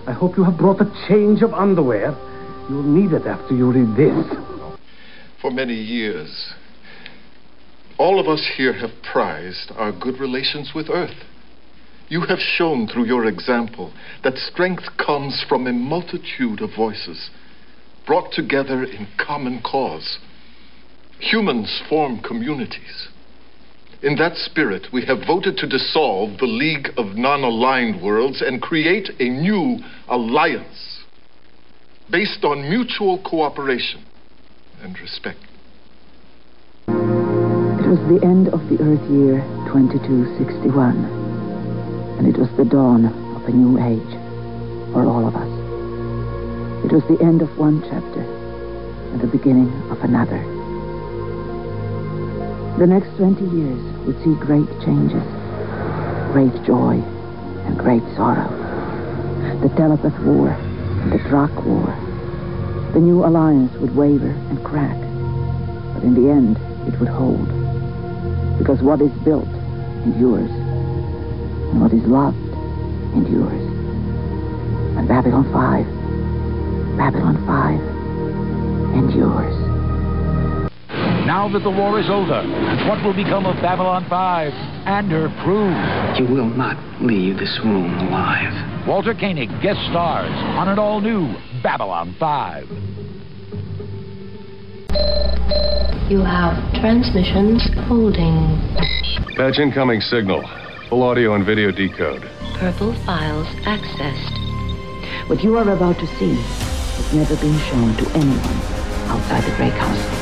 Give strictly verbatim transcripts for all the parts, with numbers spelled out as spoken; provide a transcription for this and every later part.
I hope you have brought a change of underwear. You'll need it after you read this. For many years, all of us here have prized our good relations with Earth. You have shown through your example that strength comes from a multitude of voices brought together in common cause. Humans form communities. In that spirit, we have voted to dissolve the League of Non-Aligned Worlds and create a new alliance based on mutual cooperation and respect. It was the end of the Earth year twenty-two sixty-one, and it was the dawn of a new age for all of us. It was the end of one chapter and the beginning of another. The next twenty years would see great changes, great joy and great sorrow. The Telepath War and the Drakh War. The new alliance would waver and crack, but in the end it would hold. Because what is built endures, and what is loved endures. And Babylon five, Babylon five endures. Now that the war is over, what will become of Babylon five and her crew? You will not leave this room alive. Walter Koenig guest stars on an all-new Babylon five. You have transmissions holding. Patch incoming signal. Full audio and video decode. Purple files accessed. What you are about to see has never been shown to anyone outside the Grey Council.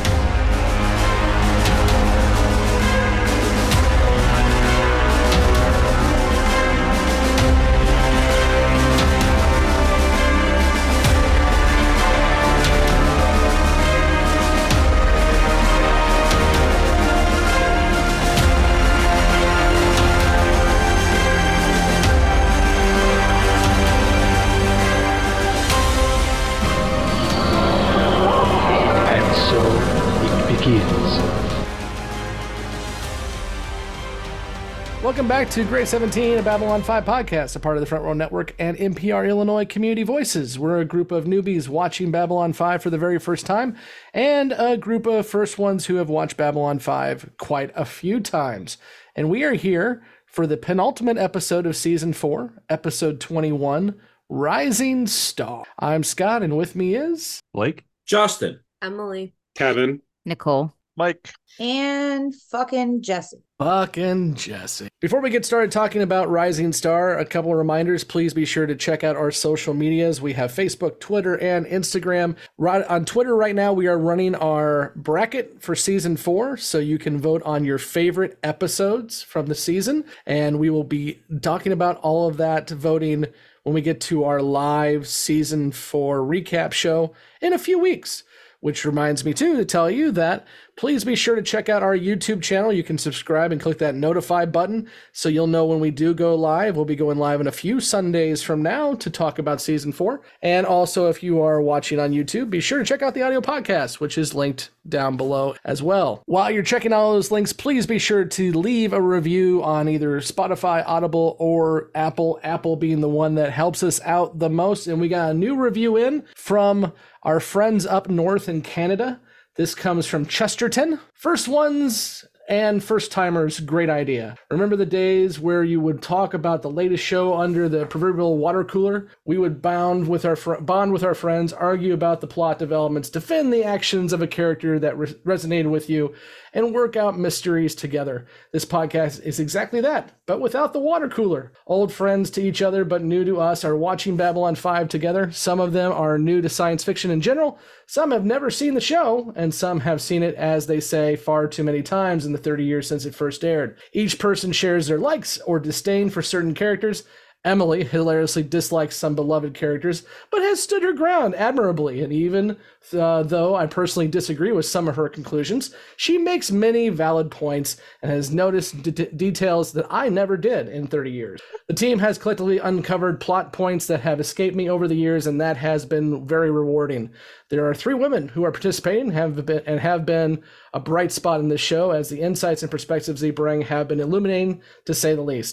Welcome back to Grade seventeen, a Babylon five podcast, a part of the Front Row Network and N P R Illinois Community Voices. We're a group of newbies watching Babylon five for the very first time, and a group of first ones who have watched Babylon five quite a few times. And we are here for the penultimate episode of Season four, Episode twenty-one, Rising Star. I'm Scott, and with me is... Blake. Justin. Emily. Kevin. Nicole. Mike. And fucking Jesse. Fucking Jesse. Before we get started talking about Rising Star, a couple of reminders. Please be sure to check out our social medias. We have Facebook, Twitter, and Instagram. Right on Twitter right now, we are running our bracket for season four, so you can vote on your favorite episodes from the season, and we will be talking about all of that voting when we get to our live season four recap show in a few weeks. Which reminds me, too, to tell you that please be sure to check out our YouTube channel. You can subscribe and click that notify button so you'll know when we do go live. We'll be going live in a few Sundays from now to talk about Season four. And also, if you are watching on YouTube, be sure to check out the audio podcast, which is linked down below as well. While you're checking all those links, please be sure to leave a review on either Spotify, Audible, or Apple. Apple being the one that helps us out the most. And we got a new review in from our friends up north in Canada. This comes from Chesterton. First ones and first timers, great idea. Remember the days where you would talk about the latest show under the proverbial water cooler? We would bond with our fr- bond with our friends, argue about the plot developments, defend the actions of a character that re- resonated with you, and work out mysteries together. This podcast is exactly that, but without the water cooler. Old friends to each other, but new to us, are watching Babylon five together. Some of them are new to science fiction in general. Some have never seen the show, and some have seen it, as they say, far too many times in the thirty years since it first aired. Each person shares their likes or disdain for certain characters. Emily hilariously dislikes some beloved characters, but has stood her ground admirably, and even uh, though I personally disagree with some of her conclusions, she makes many valid points and has noticed d- details that I never did in thirty years. The team has collectively uncovered plot points that have escaped me over the years, and that has been very rewarding. There are three women who are participating have been, and have been a bright spot in this show, as the insights and perspectives they bring have been illuminating, to say the least.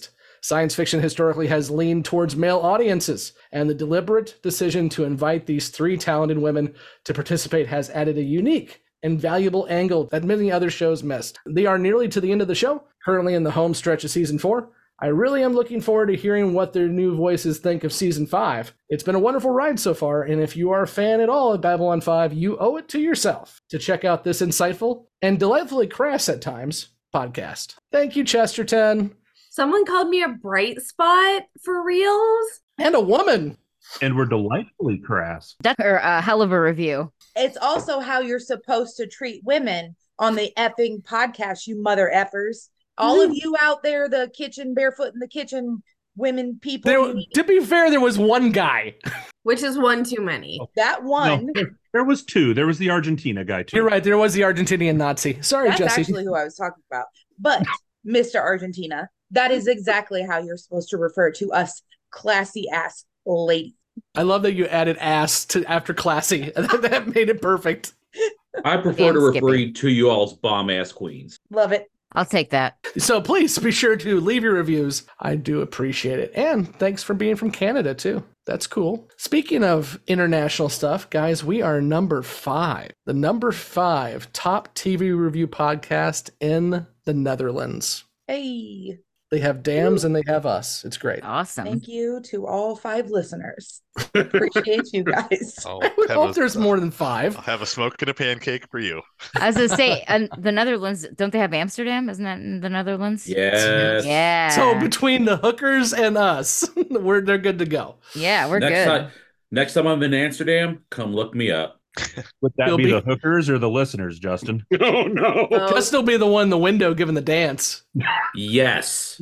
Science fiction historically has leaned towards male audiences, and the deliberate decision to invite these three talented women to participate has added a unique and valuable angle that many other shows missed. They are nearly to the end of the show, currently in the home stretch of season four. I really am looking forward to hearing what their new voices think of season five. It's been a wonderful ride so far, and if you are a fan at all of Babylon five, you owe it to yourself to check out this insightful and delightfully crass at times podcast. Thank you, Chesterton. Someone called me a bright spot for reals. And a woman. And we're delightfully crass. That's a hell of a review. It's also how you're supposed to treat women on the effing podcast, you mother effers. All Mm-hmm. of you out there, the kitchen, barefoot in the kitchen, women, people. There, to be fair, there was one guy. Which is one too many. That one. No, there, there was two. There was the Argentina guy, too. You're right. There was the Argentinian Nazi. Sorry, That's Jesse. actually who I was talking about. But, Mister Argentina, that is exactly how you're supposed to refer to us classy ass ladies. I love that you added ass to after classy. That made it perfect. I prefer to refer to you all as bomb ass queens. Love it. I'll take that. So please be sure to leave your reviews. I do appreciate it. And thanks for being from Canada, too. That's cool. Speaking of international stuff, guys, we are number five. The number five top T V review podcast in the Netherlands. Hey. They have Dams and they have us. It's great. Awesome. Thank you to all five listeners. Appreciate you guys. I would hope a, there's more than five. I'll have a smoke and a pancake for you. I was going to say, uh, the Netherlands, don't they have Amsterdam? Isn't that in the Netherlands? Yes. Yeah. So between the hookers and us, we're they're good to go. Yeah, we're next good. Time, next time I'm in Amsterdam, come look me up. Would that You'll be, be the hookers or the listeners, Justin? Oh, no. Justin will be the one in the window giving the dance. Yes.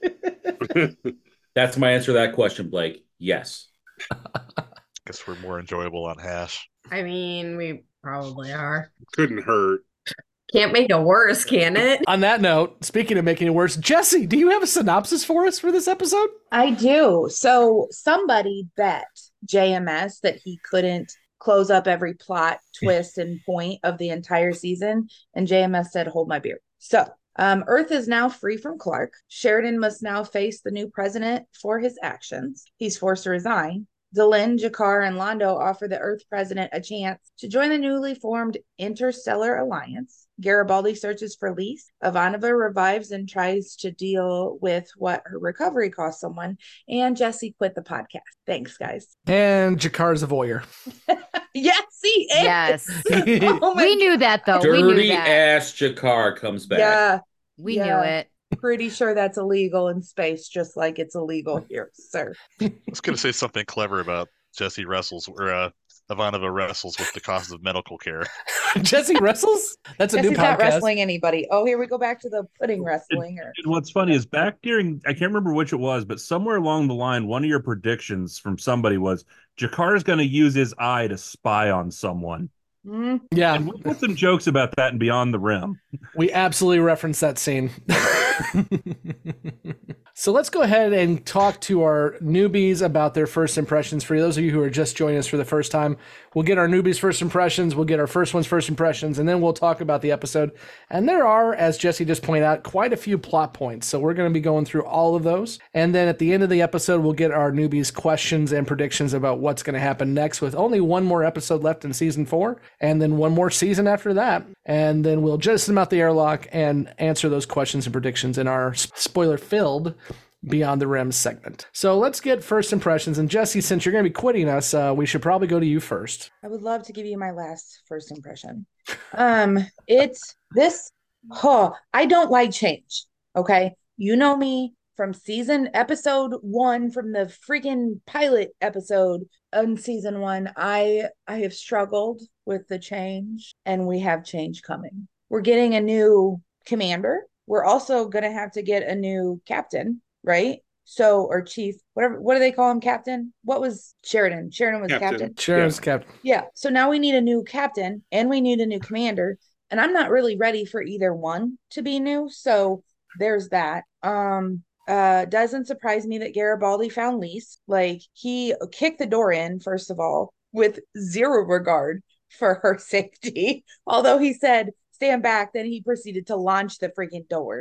That's my answer to that question, Blake. Yes. Guess we're more enjoyable on hash. I mean, we probably are. Couldn't hurt. Can't make it worse, can it? On that note, speaking of making it worse, Jesse, do you have a synopsis for us for this episode? I do. So somebody bet J M S that he couldn't close up every plot, twist, and point of the entire season. And J M S said, hold my beer. So um, Earth is now free from Clark. Sheridan must now face the new president for his actions. He's forced to resign. Delenn, Jakar, and Londo offer the Earth president a chance to join the newly formed Interstellar Alliance. Garibaldi searches for Lise. Ivanova revives and tries to deal with what her recovery cost someone. And Jesse quit the podcast. Thanks, guys. And Jakar's a voyeur. Yes, he is. Yes. Oh we knew that, though. Dirty we knew that. ass Jakar comes back. Yeah. We yeah. knew it. Pretty sure that's illegal in space, just like it's illegal here, sir. I was going to say something clever about Jesse wrestles, or uh, Ivanova wrestles with the cost of medical care. Jesse wrestles? That's a Jesse's new podcast. not wrestling anybody. Oh, here we go back to the pudding wrestling. Or... And what's funny is back during, I can't remember which it was, but somewhere along the line, one of your predictions from somebody was Jakar is going to use his eye to spy on someone. Mm. Yeah. And we put some jokes about that in Beyond the Rim. We absolutely referenced that scene. So let's go ahead and talk to our newbies about their first impressions. For those of you who are just joining us for the first time, we'll get our newbies' first impressions, we'll get our first one's first impressions, and then we'll talk about the episode. And there are, as Jesse just pointed out, quite a few plot points. So we're going to be going through all of those. And then at the end of the episode, we'll get our newbies' questions and predictions about what's going to happen next, with only one more episode left in season four, and then one more season after that. And then we'll jettison out the airlock and answer those questions and predictions in our spoiler-filled Beyond the Rim segment. So let's get first impressions. And Jesse, since you're going to be quitting us, uh, we should probably go to you first. I would love to give you my last first impression. Um, it's this, oh, I don't like change. Okay. You know me from season episode one, from the freaking pilot episode on season one. I, I have struggled with the change, and we have change coming. We're getting a new commander. We're also going to have to get a new captain. Right? So, or chief, whatever, what do they call him? Captain? What was Sheridan? Sheridan was captain. captain. Sheridan's yeah. captain. Yeah. So now we need a new captain and we need a new commander. And I'm not really ready for either one to be new. So there's that. Um, uh, doesn't surprise me that Garibaldi found Lise. Like, he kicked the door in, first of all, with zero regard for her safety. Although he said, stand back, then he proceeded to launch the freaking door.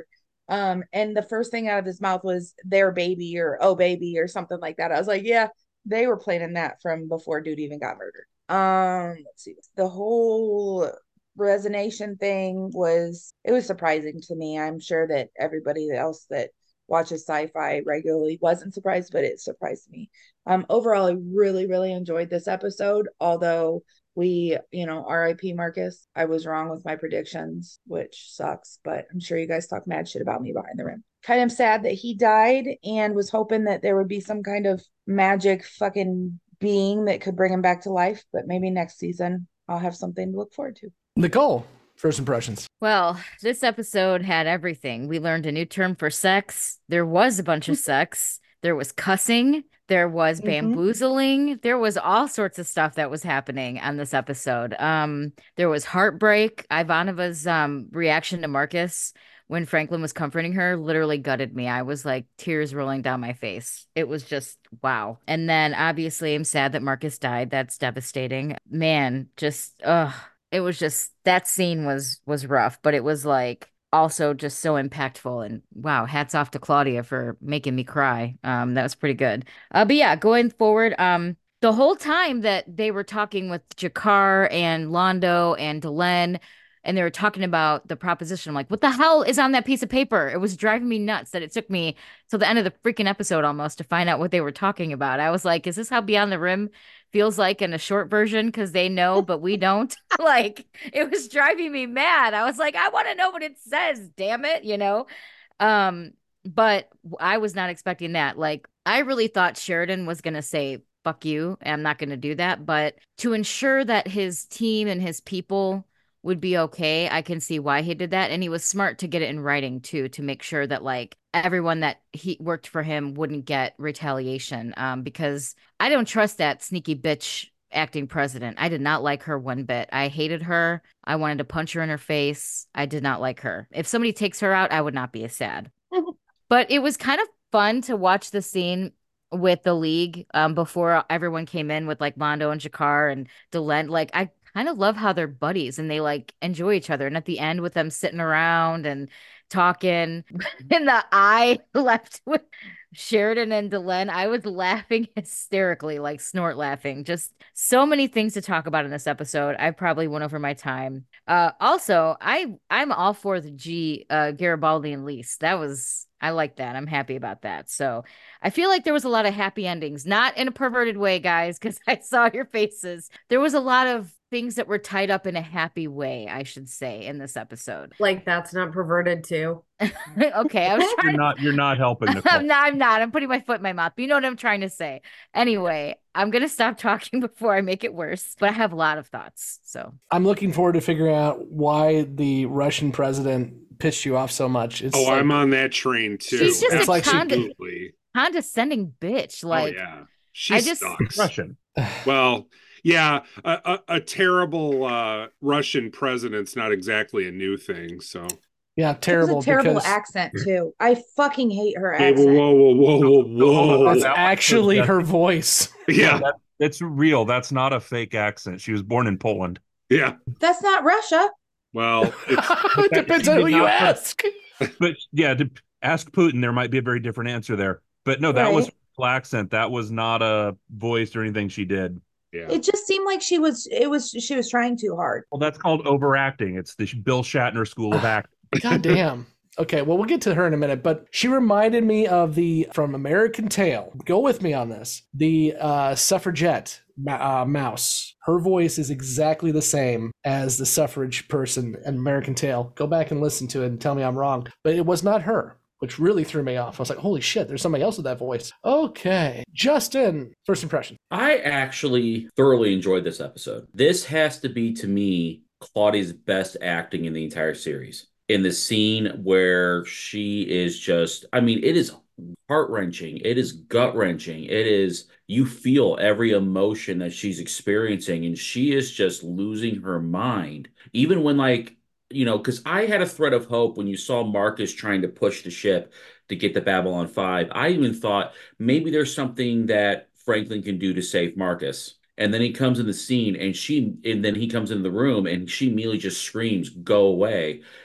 Um, and the first thing out of his mouth was their baby or oh baby or something like that. I was like, yeah, they were planning that from before dude even got murdered. Um, let's see. The whole resignation thing was it was surprising to me. I'm sure that everybody else that watches sci-fi regularly wasn't surprised, but it surprised me. Um, overall, I really, really enjoyed this episode, although we, you know, R I P Marcus. I was wrong with my predictions, which sucks, but I'm sure you guys talk mad shit about me behind the rim. Kind of sad that he died and was hoping that there would be some kind of magic fucking being that could bring him back to life, but maybe next season I'll have something to look forward to. Nicole, first impressions. Well, this episode had everything. We learned a new term for sex. There was a bunch of sex. There was cussing. There was bamboozling. Mm-hmm. There was all sorts of stuff that was happening on this episode. Um, there was heartbreak. Ivanova's um, reaction to Marcus when Franklin was comforting her literally gutted me. I was like tears rolling down my face. It was just wow. And then obviously I'm sad that Marcus died. That's devastating. Man, just ugh. It was just that scene was was rough, but it was like also just so impactful. And wow, hats off to Claudia for making me cry. Um, that was pretty good. Uh, but yeah, going forward, um, the whole time that they were talking with G'Kar and Londo and Delenn, and they were talking about the proposition, I'm like, what the hell is on that piece of paper? It was driving me nuts that it took me till the end of the freaking episode almost to find out what they were talking about. I was like, is this how Beyond the Rim feels like in a short version? Because they know, but we don't. Like, it was driving me mad. I was like, I want to know what it says, damn it, you know? Um, but I was not expecting that. Like, I really thought Sheridan was going to say, fuck you, I'm not going to do that. But to ensure that his team and his people would be okay, I can see why he did that. And he was smart to get it in writing too, to make sure that like everyone that he worked for him wouldn't get retaliation. Um, because I don't trust that sneaky bitch acting president. I did not like her one bit. I hated her. I wanted to punch her in her face. I did not like her. If somebody takes her out, I would not be as sad. But it was kind of fun to watch the scene with the League um, before everyone came in with like Londo and G'Kar and Delenn. Like I kind of love how they're buddies and they like enjoy each other. And at the end with them sitting around and talking in the eye left with Sheridan and Delenn, I was laughing hysterically, like snort laughing. Just so many things to talk about in this episode. I probably went over my time. Uh, also, I I'm all for the G uh, Garibaldi and Lise. That was I like that. I'm happy about that. So I feel like there was a lot of happy endings, not in a perverted way, guys, because I saw your faces. There was a lot of things that were tied up in a happy way, I should say, in this episode. Like that's not perverted too. Okay, I was trying. You're not. You're not helping. Nicole. I'm not. I'm not. I'm putting my foot in my mouth. But you know what I'm trying to say. Anyway, I'm gonna stop talking before I make it worse. But I have a lot of thoughts. So I'm looking forward to figuring out why the Russian president pissed you off so much. It's oh, like, I'm on that train too. She's just it's a like conde- condescending bitch. Like, oh, yeah, she I just sucks. Russian. Well, yeah, a, a, a terrible uh, Russian president's not exactly a new thing. So yeah, terrible. It was a terrible because... accent too. I fucking hate her hey, accent. whoa, whoa, whoa, whoa, whoa! That's actually her voice. Yeah, that, that's real. That's not a fake accent. She was born in Poland. Yeah, that's not Russia. Well, it's, it depends on who you ask. But yeah, to ask Putin, there might be a very different answer there. But no, that right. was her accent. That was not a voice or anything she did. Yeah. It just seemed like she was. It was she was trying too hard. Well, that's called overacting. It's the Bill Shatner school of acting. God damn. Okay, well, we'll get to her in a minute, but she reminded me of the, from American Tail, go with me on this, the uh, suffragette uh, mouse. Her voice is exactly the same as the suffrage person in American Tail. Go back and listen to it and tell me I'm wrong. But it was not her, which really threw me off. I was like, holy shit, there's somebody else with that voice. Okay, Justin, first impression. I actually thoroughly enjoyed this episode. This has to be, to me, Claudia's best acting in the entire series. In the scene where she is just, I mean, it is heart-wrenching. It is gut-wrenching. It is, you feel every emotion that she's experiencing, and she is just losing her mind. Even when, like, you know, because I had a thread of hope when you saw Marcus trying to push the ship to get the Babylon five. I even thought maybe there's something that Franklin can do to save Marcus. And then he comes in the scene, and she, and then he comes in the room, and she immediately just screams, "Go away!"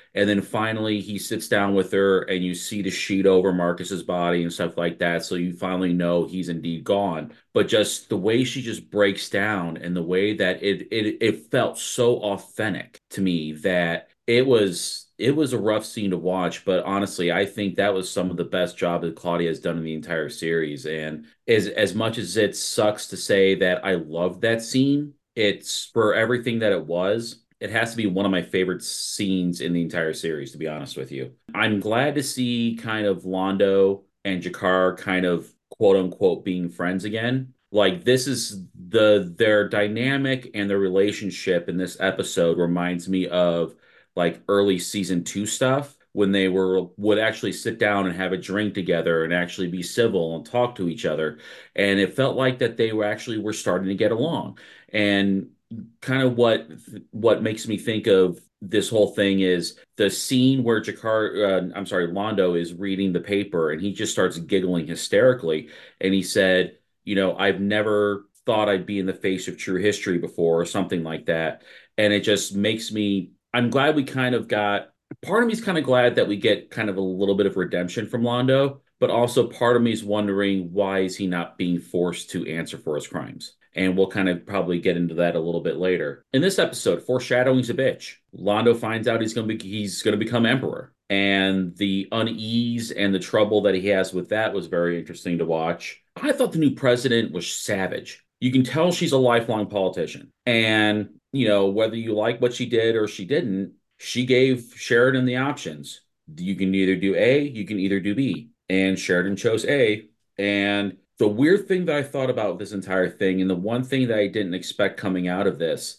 And then finally he sits down with her and you see the sheet over Marcus's body and stuff like that. So you finally know he's indeed gone. But just the way she just breaks down and the way that it it it felt so authentic to me that it was it was a rough scene to watch, but honestly, I think that was some of the best job that Claudia has done in the entire series. And as as much as it sucks to say that I love that scene, it's for everything that it was. It has to be one of my favorite scenes in the entire series, to be honest with you. I'm glad to see kind of Londo and Jakar kind of quote unquote being friends again. Like this is the their dynamic and their relationship in this episode reminds me of like early season two stuff when they were would actually sit down and have a drink together and actually be civil and talk to each other. And it felt like that they were actually were starting to get along. And kind of what what makes me think of this whole thing is the scene where Jakar, uh, I'm sorry, Londo is reading the paper and he just starts giggling hysterically. And he said, you know, I've never thought I'd be in the face of true history before or something like that. And it just makes me, I'm glad we kind of got, part of me is kind of glad that we get kind of a little bit of redemption from Londo, but also part of me is wondering why is he not being forced to answer for his crimes? And we'll kind of probably get into that a little bit later. In this episode, foreshadowing's a bitch. Londo finds out he's going to be he's going to become emperor, and the unease and the trouble that he has with that was very interesting to watch. I thought the new president was savage. You can tell she's a lifelong politician, and you know whether you like what she did or she didn't, she gave Sheridan the options. You can either do A, you can either do B, and Sheridan chose A, and the weird thing that I thought about this entire thing, and the one thing that I didn't expect coming out of this,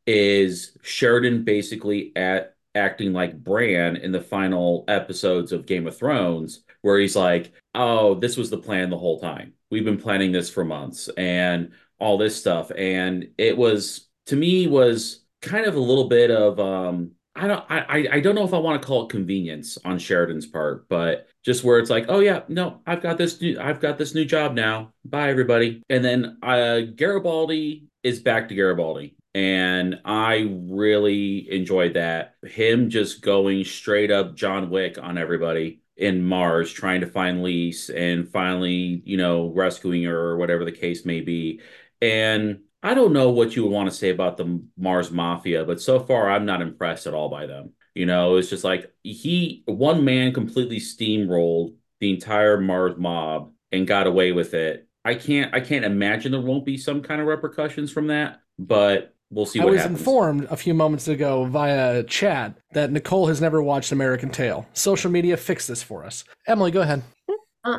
is Sheridan basically at acting like Bran in the final episodes of Game of Thrones, where he's like, oh, this was the plan the whole time. We've been planning this for months and all this stuff. And it was, to me, was kind of a little bit of, um, I don't, I, I don't know if I want to call it convenience on Sheridan's part, but just where it's like, oh yeah, no, I've got this new, I've got this new job now. Bye everybody. And then uh, Garibaldi is back to Garibaldi, and I really enjoyed that. Him just going straight up John Wick on everybody in Mars, trying to find Lise and finally, you know, rescuing her or whatever the case may be. And I don't know what you would want to say about the Mars Mafia, but so far I'm not impressed at all by them. You know, it's just like he, one man completely steamrolled the entire Mars mob and got away with it. I can't, I can't imagine there won't be some kind of repercussions from that, but we'll see I what was happens. informed a few moments ago via chat that Nicole has never watched American Tail. Social media fixed this for us. Emily, go ahead. Uh,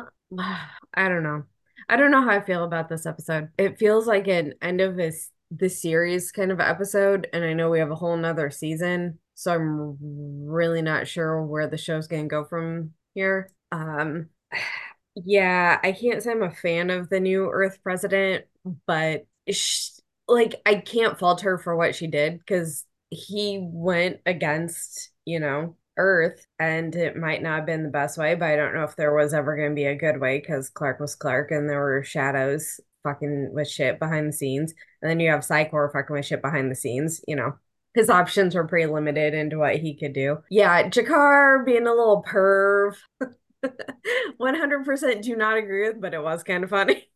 I don't know. I don't know how I feel about this episode. It feels like an end of this this series kind of episode, and I know we have a whole nother season, so I'm really not sure where the show's gonna go from here. Um, yeah, I can't say I'm a fan of the new Earth president, but sh like I can't fault her for what she did because he went against, you know, Earth, and it might not have been the best way, but I don't know if there was ever going to be a good way because Clark was Clark and there were shadows fucking with shit behind the scenes. And then you have Psychor fucking with shit behind the scenes, you know. His options were pretty limited into what he could do. Yeah, Jakar being a little perv. one hundred percent do not agree with, but it was kind of funny.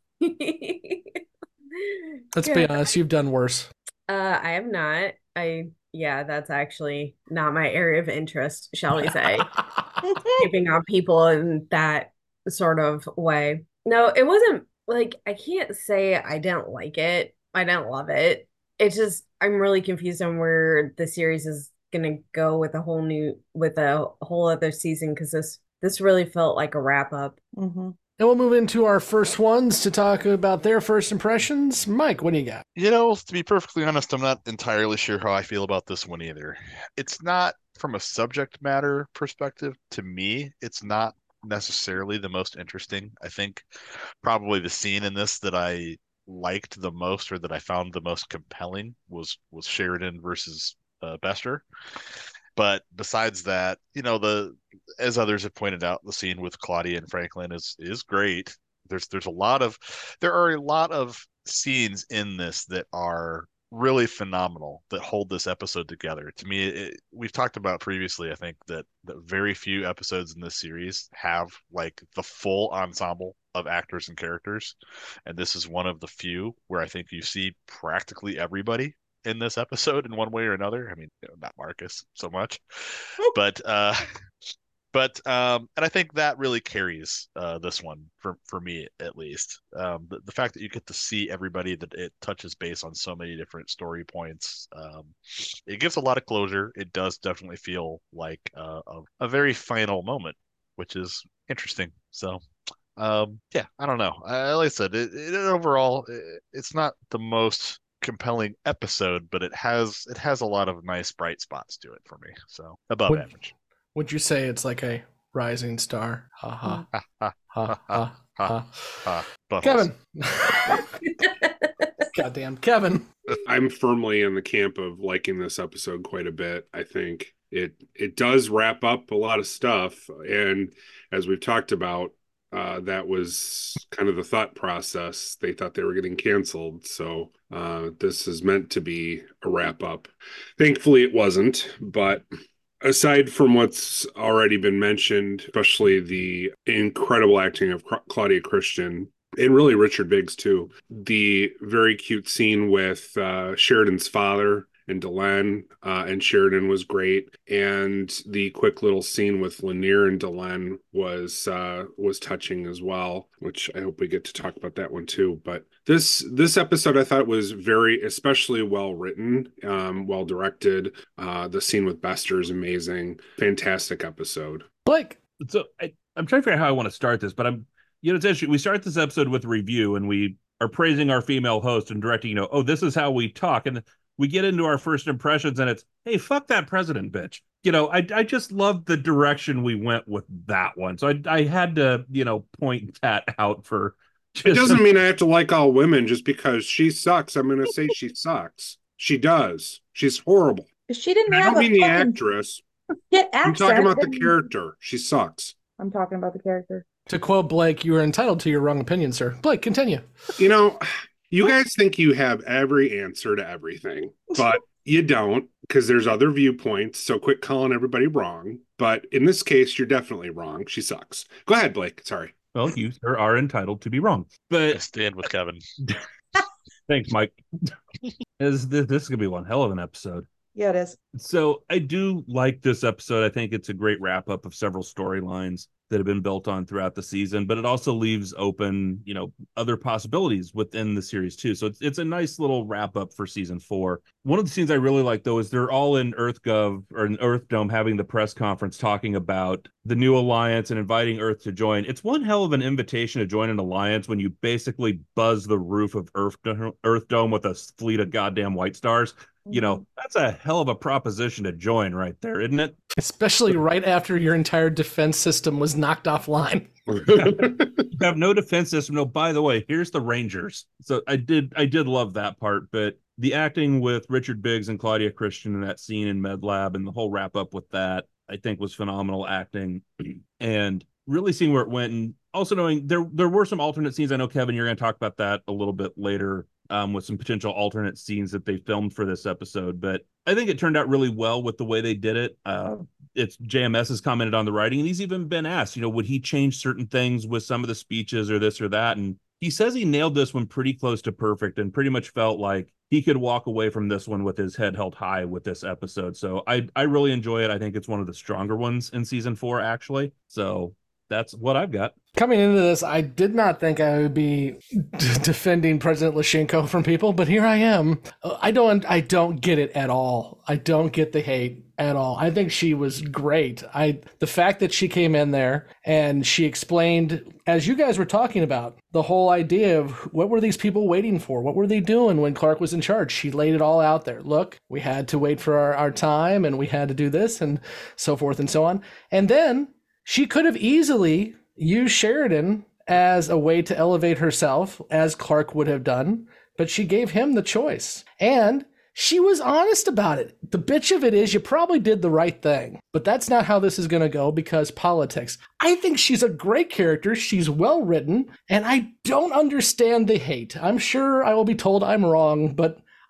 Let's be honest, you've done worse. Uh, I have not. I yeah, that's actually not my area of interest, shall we say. Keeping on people in that sort of way. No, it wasn't like I can't say I didn't like it. I didn't love it. It's just I'm really confused on where the series is gonna go with a whole new with a whole other season because this this really felt like a wrap up. Mm-hmm. And we'll move into our first ones to talk about their first impressions. Mike, what do you got? You know, to be perfectly honest, I'm not entirely sure how I feel about this one either. It's not, from a subject matter perspective, to me, it's not necessarily the most interesting. I think probably the scene in this that I liked the most or that I found the most compelling was was Sheridan versus uh, Bester. But besides that, you know, the as others have pointed out, the scene with Claudia and Franklin is is great. There's there's a lot of there are a lot of scenes in this that are really phenomenal that hold this episode together. To me, it, we've talked about previously, I think, that, that very few episodes in this series have like the full ensemble of actors and characters. And this is one of the few where I think you see practically everybody in this episode in one way or another. I mean, you know, not Marcus so much, but uh but um and I think that really carries uh this one for for me, at least. Um the, the fact that you get to see everybody, that it touches base on so many different story points, um it gives a lot of closure. It does definitely feel like uh, a, a very final moment, which is interesting. So um yeah, I don't know. I, like I said, it, it overall it, it's not the most compelling episode, but it has it has a lot of nice bright spots to it for me. So above would, average. Would you say it's like a rising star? Ha ha ha ha ha ha. ha. Kevin. Goddamn, Kevin. I'm firmly in the camp of liking this episode quite a bit. I think it it does wrap up a lot of stuff, and as we've talked about, Uh, that was kind of the thought process. They thought they were getting canceled. So uh, this is meant to be a wrap up. Thankfully, it wasn't. But aside from what's already been mentioned, especially the incredible acting of Claudia Christian, and really Richard Biggs, too, the very cute scene with uh, Sheridan's father and Delenn uh, and Sheridan was great, and the quick little scene with Lanier and Delenn was uh, was touching as well, which I hope we get to talk about that one too. But this this episode I thought was very especially well written, um, well directed. Uh, the scene with Bester is amazing, fantastic episode. Blake, so I, I'm trying to figure out how I want to start this, but I'm you know it's interesting. We start this episode with a review, and we are praising our female host and directing. You know, oh, this is how we talk, and we get into our first impressions and it's, hey, fuck that president, bitch. You know, I I just love the direction we went with that one. So I I had to, you know, point that out for just... It doesn't mean I have to like all women just because she sucks. I'm going to say she sucks. She does. She's horrible. She didn't and have I don't a mean the fucking... actress. Get I'm talking about the character. She sucks. I'm talking about the character. To quote Blake, you are entitled to your wrong opinion, sir. Blake, continue. You know, you guys think you have every answer to everything, but you don't, because there's other viewpoints. So quit calling everybody wrong. But in this case, you're definitely wrong. She sucks. Go ahead, Blake. Sorry. Well, you sir are entitled to be wrong. But I stand with Kevin. Thanks, Mike. This, this, this is going to be one hell of an episode. Yeah, it is. So I do like this episode. I think it's a great wrap up of several storylines that have been built on throughout the season, but it also leaves open, you know, other possibilities within the series too. So it's it's a nice little wrap up for season four. One of the scenes I really like though is they're all in EarthGov or in Earthdome having the press conference talking about the new alliance and inviting Earth to join. It's one hell of an invitation to join an alliance when you basically buzz the roof of Earth Earthdome with a fleet of goddamn white stars. You know, that's a hell of a proposition to join right there, isn't it? Especially right after your entire defense system was knocked offline. You have no defense system. No, by the way, here's the Rangers. So I did I did love that part, but the acting with Richard Biggs and Claudia Christian in that scene in MedLab and the whole wrap up with that, I think was phenomenal acting. And really seeing where it went, and also knowing there there were some alternate scenes. I know, Kevin, you're going to talk about that a little bit later. Um, with some potential alternate scenes that they filmed for this episode. But I think it turned out really well with the way they did it. Uh, it's J M S has commented on the writing, and he's even been asked, you know, would he change certain things with some of the speeches or this or that? And he says he nailed this one pretty close to perfect and pretty much felt like he could walk away from this one with his head held high with this episode. So I, I really enjoy it. I think it's one of the stronger ones in season four, actually. So that's what I've got. Coming into this, I did not think I would be d- defending President Lyshenko from people, but here I am. I don't, I don't get it at all. I don't get the hate at all. I think she was great. I, the fact that she came in there and she explained, as you guys were talking about, the whole idea of what were these people waiting for? What were they doing when Clark was in charge? She laid it all out there. Look, we had to wait for our, our time, and we had to do this, and so forth and so on. And then she could have easily used Sheridan as a way to elevate herself, as Clark would have done, but she gave him the choice. And she was honest about it. The bitch of it is you probably did the right thing, but that's not how this is going to go because politics. I think she's a great character. She's well written, and I don't understand the hate. I'm sure I will be told I'm wrong, but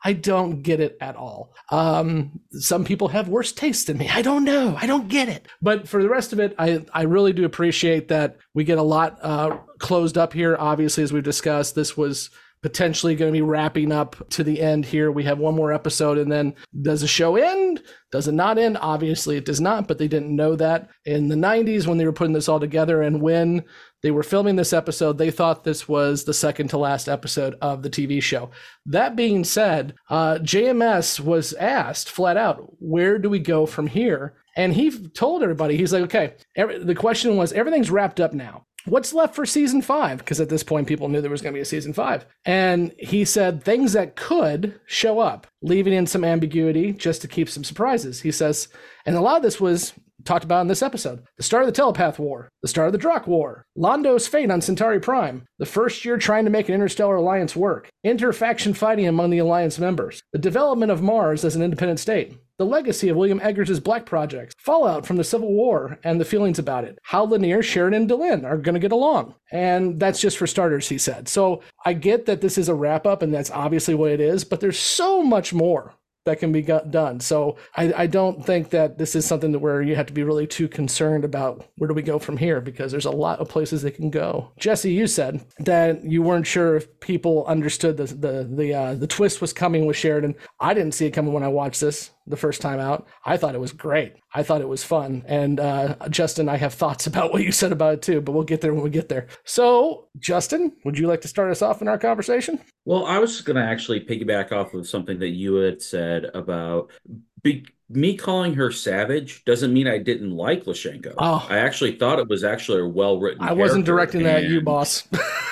I don't get it at all. Um, some people have worse taste than me. I don't know. I don't get it. But for the rest of it, I, I really do appreciate that we get a lot uh, closed up here. Obviously, as we've discussed, this was potentially going to be wrapping up to the end here. We have one more episode, and then does the show end? Does it not end? Obviously, it does not, but they didn't know that in the nineties when they were putting this all together. And when they were filming this episode, they thought this was the second to last episode of the T V show. That being said, uh, J M S was asked flat out, where do we go from here? And he told everybody, he's like, okay, every, the question was, everything's wrapped up now. What's left for season five? Because at this point, people knew there was going to be a season five. And he said things that could show up, leaving in some ambiguity just to keep some surprises. He says, and a lot of this was talked about in this episode. The start of the Telepath War, the start of the Drock War, Londo's fate on Centauri Prime, the first year trying to make an interstellar alliance work, inter-faction fighting among the alliance members, the development of Mars as an independent state, the legacy of William Eggers' Black Project, fallout from the Civil War and the feelings about it, how Lanier, Sheridan, and Delenn are going to get along. And that's just for starters, he said. So I get that this is a wrap-up, and that's obviously what it is, but there's so much more that can be got done. So I, I don't think that this is something that where you have to be really too concerned about where do we go from here, because there's a lot of places they can go. Jesse, you said that you weren't sure if people understood the the the uh, the twist was coming with Sheridan. I didn't see it coming when I watched this the first time out. I thought it was great. I thought it was fun. And uh, Justin, I have thoughts about what you said about it too, but we'll get there when we get there. So Justin, would you like to start us off in our conversation? Well, I was going to actually piggyback off of something that you had said about be, me calling her savage doesn't mean I didn't like Lyshenko. Oh. I actually thought it was actually a well-written I wasn't directing that at you, and- boss.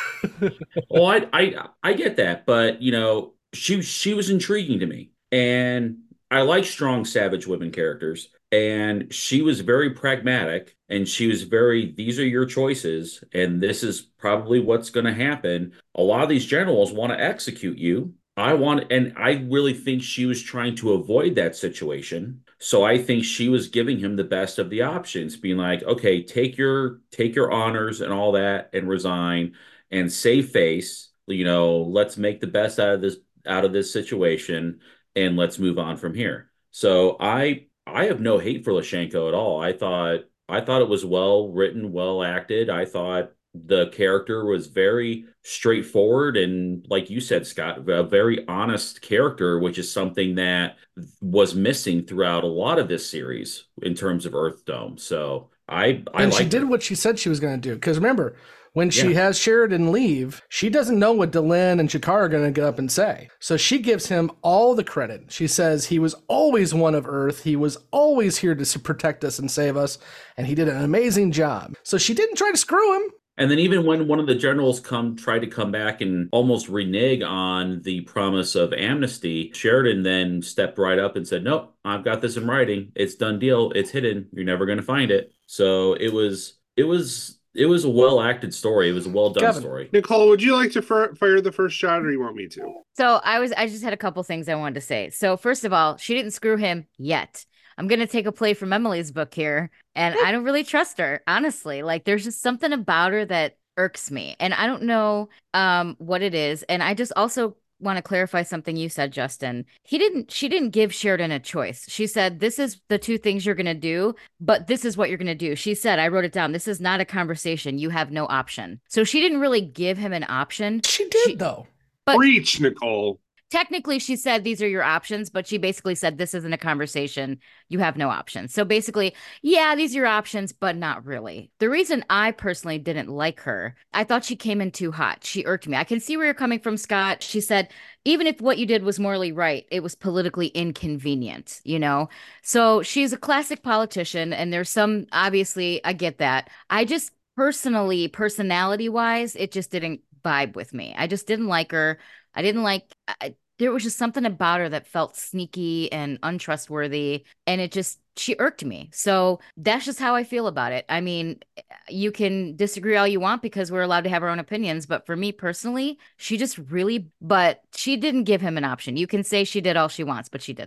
Well, I, I I get that, but you know, she she was intriguing to me, and I like strong savage women characters, and she was very pragmatic, and she was very, these are your choices, and this is probably what's going to happen. A lot of these generals want to execute you. I want, and I really think she was trying to avoid that situation. So I think she was giving him the best of the options, being like, okay, take your take your honors and all that, and resign, and save face. You know, let's make the best out of this out of this situation, and let's move on from here. So I I have no hate for Lyshenko at all. I thought I thought it was well written, well acted. I thought the character was very straightforward, and like you said, Scott, a very honest character, which is something that was missing throughout a lot of this series in terms of Earthdome. So I I and she liked did it. what she said she was going to do. Because remember, when she Yeah. has Sheridan leave, she doesn't know what Delenn and Jakar are going to get up and say. So she gives him all the credit. She says he was always one of Earth. He was always here to s- protect us and save us. And he did an amazing job. So she didn't try to screw him. And then even when one of the generals come tried to come back and almost renege on the promise of amnesty, Sheridan then stepped right up and said, nope, I've got this in writing. It's done deal. It's hidden. You're never going to find it. So it was, it was, it was a well acted story. It was a well done Kevin. story. Nicole, would you like to fir- fire the first shot, or you want me to? So I was I just had a couple things I wanted to say. So first of all, she didn't screw him yet. I'm going to take a play from Emily's book here, and I don't really trust her, honestly. Like, there's just something about her that irks me, and I don't know um what it is. And I just also want to clarify something you said, Justin. He didn't she didn't give Sheridan a choice. She said, this is the two things you're going to do, but this is what you're going to do. She said, I wrote it down, this is not a conversation. You have no option. So she didn't really give him an option. She did, though. But Preach, Nicole. technically she said these are your options, but she basically said this isn't a conversation. You have no options. So basically, yeah, these are your options, but not really. The reason I personally didn't like her, I thought she came in too hot. She irked me. I can see where you're coming from, Scott. She said, even if what you did was morally right, it was politically inconvenient, you know? So she's a classic politician, and there's some, obviously, I get that. I just personally, personality wise, it just didn't vibe with me. I just didn't like her. I didn't like, I, there was just something about her that felt sneaky and untrustworthy, and it just, she irked me. So that's just how I feel about it. I mean, you can disagree all you want because we're allowed to have our own opinions, but for me personally, she just really, but she didn't give him an option. You can say she did all she wants, but she didn't.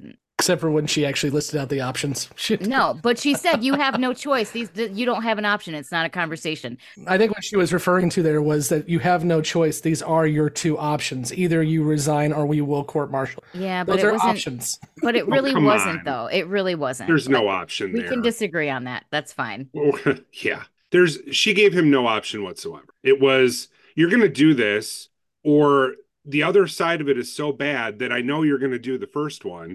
Except for when she actually listed out the options. She, No, but she said you have no choice. These you don't have an option. It's not a conversation. I think what she was referring to there was that you have no choice. These are your two options. Either you resign or we will court martial. Yeah, but Those it are wasn't, options. But it really oh, wasn't, on. though. It really wasn't. There's but no option we there. We can disagree on that. That's fine. Yeah. There's she gave him no option whatsoever. It was, you're going to do this, or the other side of it is so bad that I know you're going to do the first one.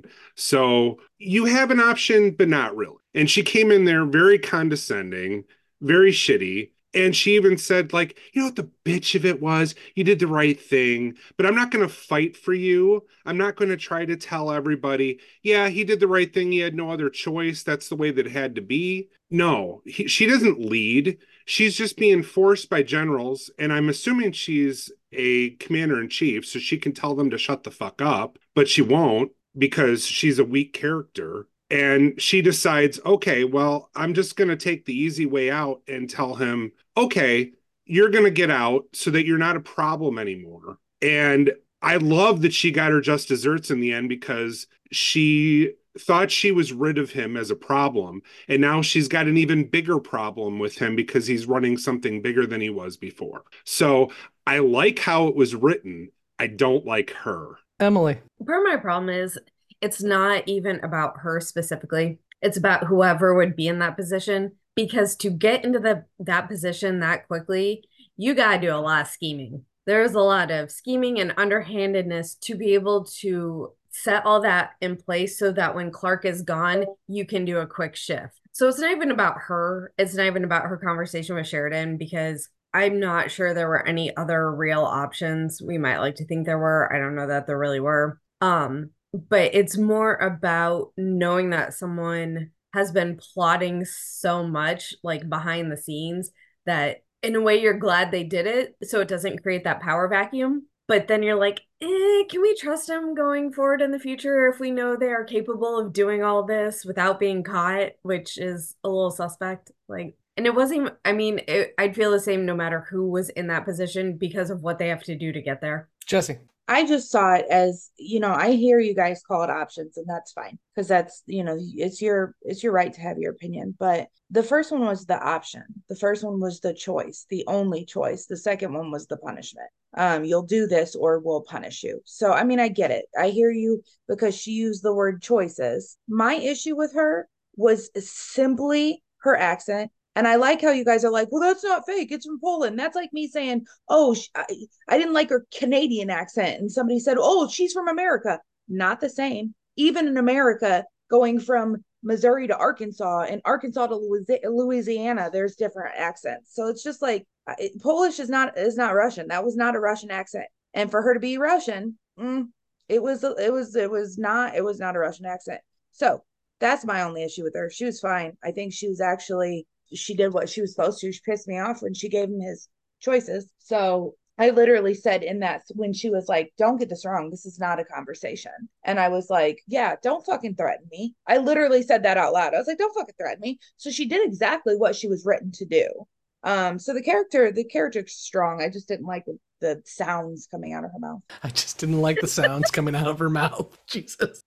So you have an option, but not really. And she came in there very condescending, very shitty. And she even said, like, you know what the bitch of it was? You did the right thing, but I'm not going to fight for you. I'm not going to try to tell everybody, yeah, he did the right thing. He had no other choice. That's the way that it had to be. No, he, she doesn't lead. She's just being forced by generals. And I'm assuming she's a commander in chief, so she can tell them to shut the fuck up, but she won't because she's a weak character. And she decides, okay, well, I'm just going to take the easy way out and tell him, okay, you're going to get out so that you're not a problem anymore. And I love that she got her just desserts in the end because she thought she was rid of him as a problem. And now she's got an even bigger problem with him because he's running something bigger than he was before. So I like how it was written. I don't like her. Emily. Part of my problem is it's not even about her specifically. It's about whoever would be in that position. Because to get into the that position that quickly, you got to do a lot of scheming. There's a lot of scheming and underhandedness to be able to set all that in place so that when Clark is gone, you can do a quick shift. So it's not even about her. It's not even about her conversation with Sheridan, because I'm not sure there were any other real options. We might like to think there were. I don't know that there really were. Um, but it's more about knowing that someone has been plotting so much, like behind the scenes, that in a way you're glad they did it so it doesn't create that power vacuum. But then you're like, eh, can we trust them going forward in the future if we know they are capable of doing all this without being caught, which is a little suspect. Like, and it wasn't even, I mean, it, I'd feel the same no matter who was in that position because of what they have to do to get there. Jesse. I just saw it as, you know, I hear you guys call it options, and that's fine because that's, you know, it's your it's your right to have your opinion. But the first one was the option. The first one was the choice, the only choice. The second one was the punishment. Um, you'll do this or we'll punish you. So, I mean, I get it. I hear you because she used the word choices. My issue with her was simply her accent. And I like how you guys are like, well, that's not fake. It's from Poland. That's like me saying, oh, I, I didn't like her Canadian accent. And somebody said, oh, she's from America. Not the same. Even in America, going from Missouri to Arkansas and Arkansas to Louisiana, there's different accents. So it's just like, it, Polish is not is not Russian. That was not a Russian accent. And for her to be Russian, mm, it was it was it was not it was not a Russian accent. So that's my only issue with her. She was fine. I think she was actually. She did what she was supposed to. She pissed me off when she gave him his choices. So I literally said in that, when she was like, don't get this wrong, this is not a conversation. And I was like, yeah, don't fucking threaten me. I literally said that out loud. I was like, don't fucking threaten me. So she did exactly what she was written to do. Um, so the character, the character's strong. I just didn't like the, the sounds coming out of her mouth. I just didn't like the sounds coming out of her mouth. Jesus.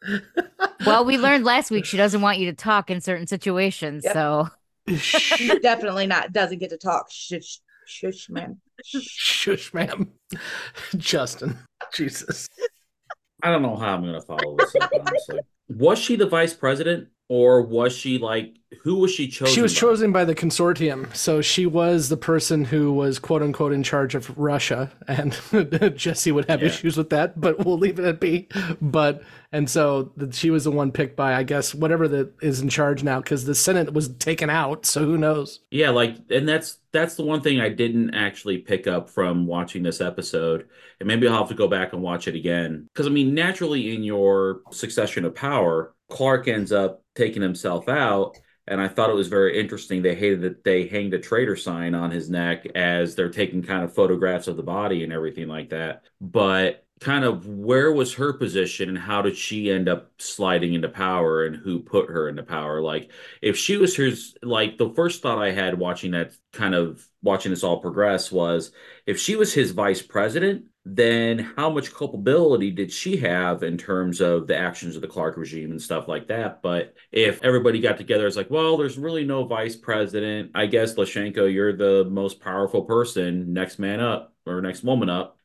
Well, we learned last week she doesn't want you to talk in certain situations. Yep. So she's definitely not doesn't get to talk. Shush, shush, ma'am. Shush, ma'am. Justin, Jesus. I don't know how I'm going to follow this up, honestly. Was she the vice president, or was she like, who was she chosen? She was by? chosen by the consortium. So she was the person who was quote unquote in charge of Russia. And Jesse would have yeah. issues with that, but we'll leave it at be. But, and so the, she was the one picked by, I guess, whatever that is in charge now, because the Senate was taken out. So who knows? Yeah, like, and that's, that's the one thing I didn't actually pick up from watching this episode. And maybe I'll have to go back and watch it again. Because, I mean, naturally in your succession of power, Clark ends up taking himself out. And I thought it was very interesting. They hated that they hanged a traitor sign on his neck as they're taking kind of photographs of the body and everything like that. But kind of where was her position and how did she end up sliding into power and who put her into power? Like if she was his, like the first thought I had watching that kind of watching this all progress was if she was his vice president, then how much culpability did she have in terms of the actions of the Clark regime and stuff like that? But if everybody got together, it's like, well, there's really no vice president. I guess, Lyshenko, you're the most powerful person. Next man up or next woman up,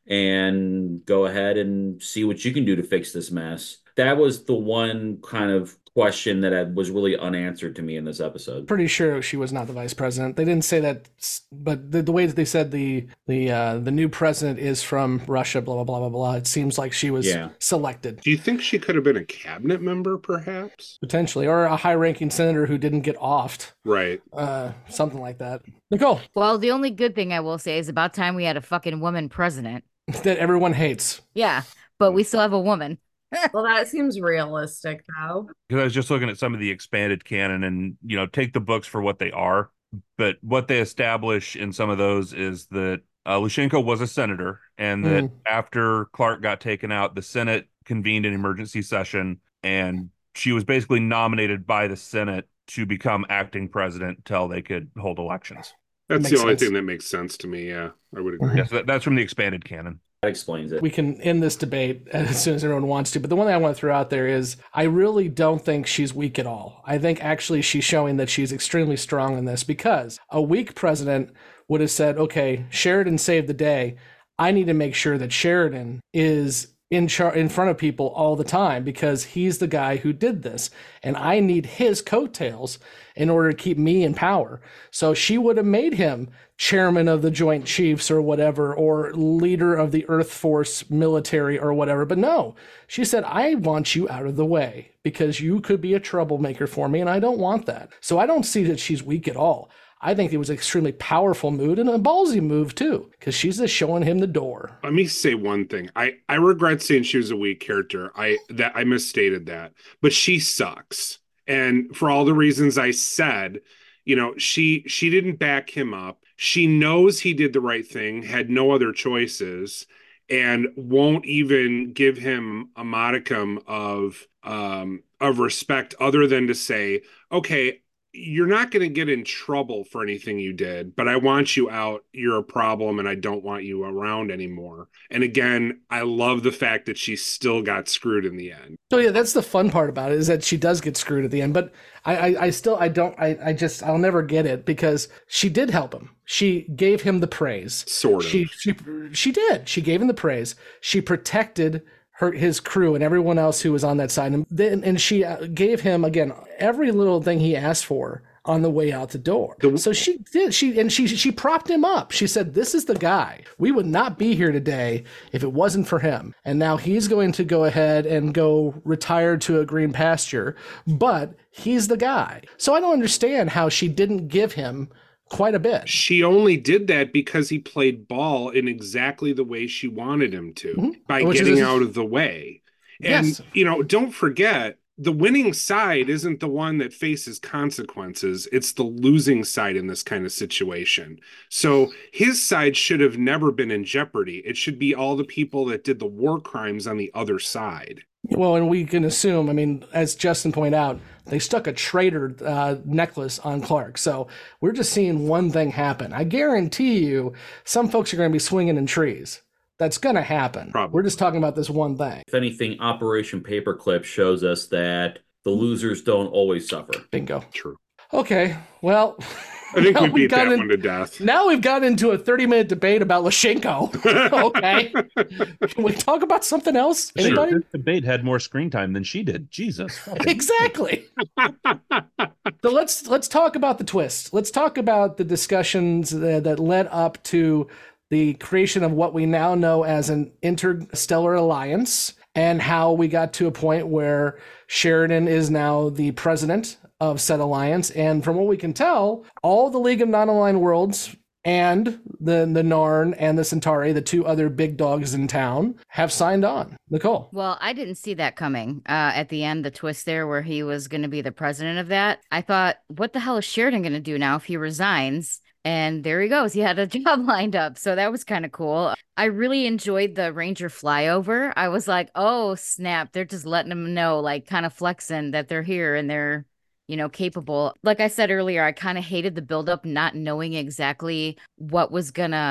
and go ahead and see what you can do to fix this mess. That was the one kind of question that was really unanswered to me in this episode. Pretty sure she was not the vice president. They didn't say that, but the, the way that they said the the uh, the new president is from Russia, blah blah blah blah blah. It seems like she was Yeah. selected Do you think she could have been a cabinet member, perhaps? potentially, or a high-ranking senator who didn't get offed, Right. uh, something like that. Nicole, Well, the only good thing I will say is about time we had a fucking woman president. that everyone hates. Yeah, but we still have a woman. Well, that seems realistic, though. Because I was just looking at some of the expanded canon, and you know, take the books for what they are, but what they establish in some of those is that uh, Lyshenko was a senator, and that Mm. after Clark got taken out, the Senate convened an emergency session, and she was basically nominated by the Senate to become acting president till they could hold elections. That's Makes the only sense. thing that makes sense to me. Yeah, I would agree. Yes, that, that's from the expanded canon. That explains it. We can end this debate as soon as everyone wants to. But the one thing I want to throw out there is I really don't think she's weak at all. I think actually she's showing that she's extremely strong in this, because a weak president would have said, okay, Sheridan saved the day. I need to make sure that Sheridan is in char- in front of people all the time, because he's the guy who did this, and I need his coattails in order to keep me in power. So she would have made him chairman of the Joint Chiefs or whatever, or leader of the Earth Force military or whatever. But no, she said, I want you out of the way because you could be a troublemaker for me, and I don't want that. So I don't see that she's weak at all. I think it was an extremely powerful move, and a ballsy move too, because she's just showing him the door. Let me say one thing. I, I regret saying she was a weak character. I that I misstated that. But she sucks. And for all the reasons I said, you know, she she didn't back him up. She knows he did the right thing, had no other choices, and won't even give him a modicum of um of respect other than to say, okay, you're not going to get in trouble for anything you did, but I want you out. You're a problem, and I don't want you around anymore. And again, I love the fact that she still got screwed in the end. So yeah, that's the fun part about it, is that she does get screwed at the end. But I, I, I still, I don't, I, I just, I'll never get it, because she did help him. She gave him the praise. Sort of. She, she, she did. She gave him the praise. She protected her, his crew and everyone else who was on that side. And then, and she gave him, again, every little thing he asked for on the way out the door. The- so she did. She and she she propped him up. She said, "This is the guy. We would not be here today if it wasn't for him." And now he's going to go ahead and go retire to a green pasture, but he's the guy. So I don't understand how she didn't give him quite a bit. She only did that because he played ball in exactly the way she wanted him to, Mhm. by Which is- getting out of the way. And, Yes. you know, don't forget, the winning side isn't the one that faces consequences. It's the losing side in this kind of situation. So his side should have never been in jeopardy. It should be all the people that did the war crimes on the other side. Well, and we can assume, I mean, as Justin pointed out, they stuck a traitor uh, necklace on Clark. So we're just seeing one thing happen. I guarantee you some folks are going to be swinging in trees. That's going to happen. Probably. We're just talking about this one thing. If anything, Operation Paperclip shows us that the losers don't always suffer. Bingo. True. Okay, well, I think now we we've beat that gotten- one to death. Now we've got into a thirty-minute debate about Lyshenko. Okay. Can we talk about something else? Anybody? This debate had more screen time than she did. Jesus. Exactly. So let's let's talk about the twist. Let's talk about the discussions that, that led up to the creation of what we now know as an interstellar alliance, and how we got to a point where Sheridan is now the president of said alliance. And from what we can tell, all the League of Non-Aligned Worlds and the the Narn and the Centauri, the two other big dogs in town, have signed on. Nicole. Well, I didn't see that coming. Uh, at the end, the twist there where he was going to be the president of that. I thought, what the hell is Sheridan going to do now if he resigns? And there he goes. He had a job lined up. So that was kind of cool. I really enjoyed the Ranger flyover. I was like, oh, snap. They're just letting them know, like kind of flexing that they're here and they're, you know, capable. Like I said earlier, I kind of hated the buildup, not knowing exactly what was going to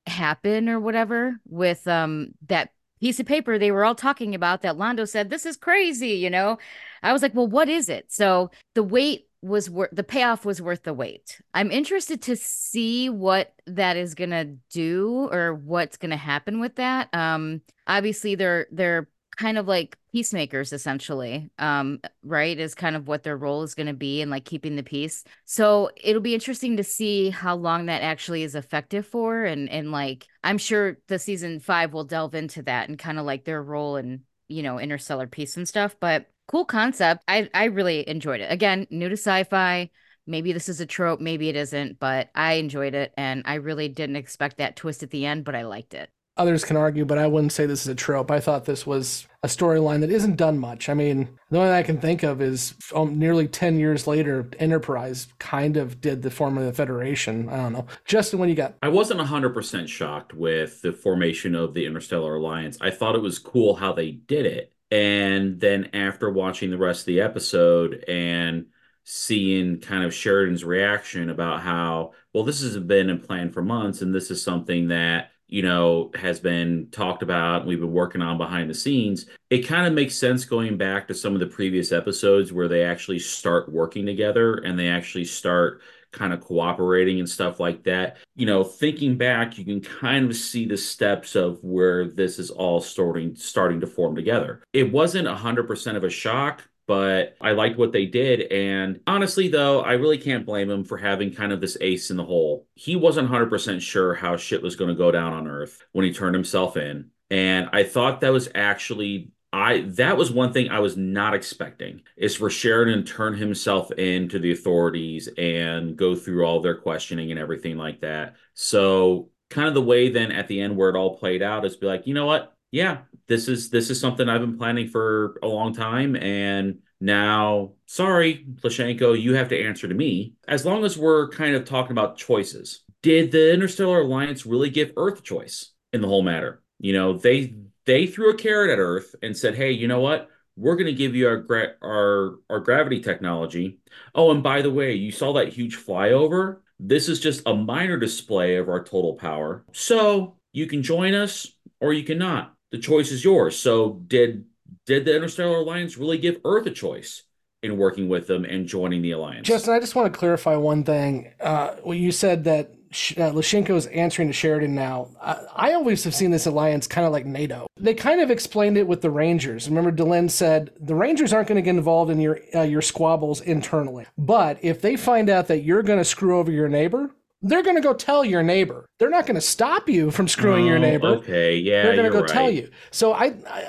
happen or whatever with um that piece of paper they were all talking about that Londo said, this is crazy, you know? I was like, well, what is it? So the wait was worth, the payoff was worth the wait. I'm interested to see what that is going to do or what's going to happen with that. Um, obviously they're, they're kind of like peacemakers essentially, um, right? Is kind of what their role is going to be and like keeping the peace. So it'll be interesting to see how long that actually is effective for. And, and like, I'm sure the season five will delve into that and kind of like their role in, you know, interstellar peace and stuff, but cool concept. I, I really enjoyed it. Again, new to sci-fi. Maybe this is a trope, maybe it isn't, but I enjoyed it. And I really didn't expect that twist at the end, but I liked it. Others can argue, but I wouldn't say this is a trope. I thought this was a storyline that isn't done much. I mean, the only thing I can think of is um, nearly ten years later, Enterprise kind of did the form of the Federation. I don't know. Justin, what do you got? I wasn't one hundred percent shocked with the formation of the Interstellar Alliance. I thought it was cool how they did it. And then after watching the rest of the episode and seeing kind of Sheridan's reaction about how, well, this has been in plan for months, and this is something that, you know, has been talked about, we've been working on behind the scenes, it kind of makes sense going back to some of the previous episodes where they actually start working together and they actually start kind of cooperating and stuff like that. You know, thinking back, you can kind of see the steps of where this is all starting starting to form together. It wasn't one hundred percent of a shock, but I liked what they did. And honestly, though, I really can't blame him for having kind of this ace in the hole. He wasn't one hundred percent sure how shit was going to go down on Earth when he turned himself in. And I thought that was actually, I that was one thing I was not expecting, is for Sheridan to turn himself in to the authorities and go through all their questioning and everything like that. So kind of the way then at the end where it all played out is be like, you know what? Yeah, this is this is something I've been planning for a long time, and now, sorry, Plushenko, you have to answer to me. As long as we're kind of talking about choices, did the Interstellar Alliance really give Earth a choice in the whole matter? You know, they they threw a carrot at Earth and said, "Hey, you know what? We're going to give you our gra- our our gravity technology. Oh, and by the way, you saw that huge flyover? This is just a minor display of our total power. So you can join us or you cannot. The choice is yours." So did did the Interstellar Alliance really give Earth a choice in working with them and joining the alliance? Justin, I just want to clarify one thing. Uh, well, you said that uh, Lyshenko's answering to Sheridan now. I, I always have seen this alliance kind of like NATO. They kind of explained it with the Rangers. Remember, Delenn said the Rangers aren't going to get involved in your uh, your squabbles internally, but if they find out that you're going to screw over your neighbor, they're going to go tell your neighbor. They're not going to stop you from screwing oh, your neighbor. Okay, yeah, they're going to go right. tell you. So I, I,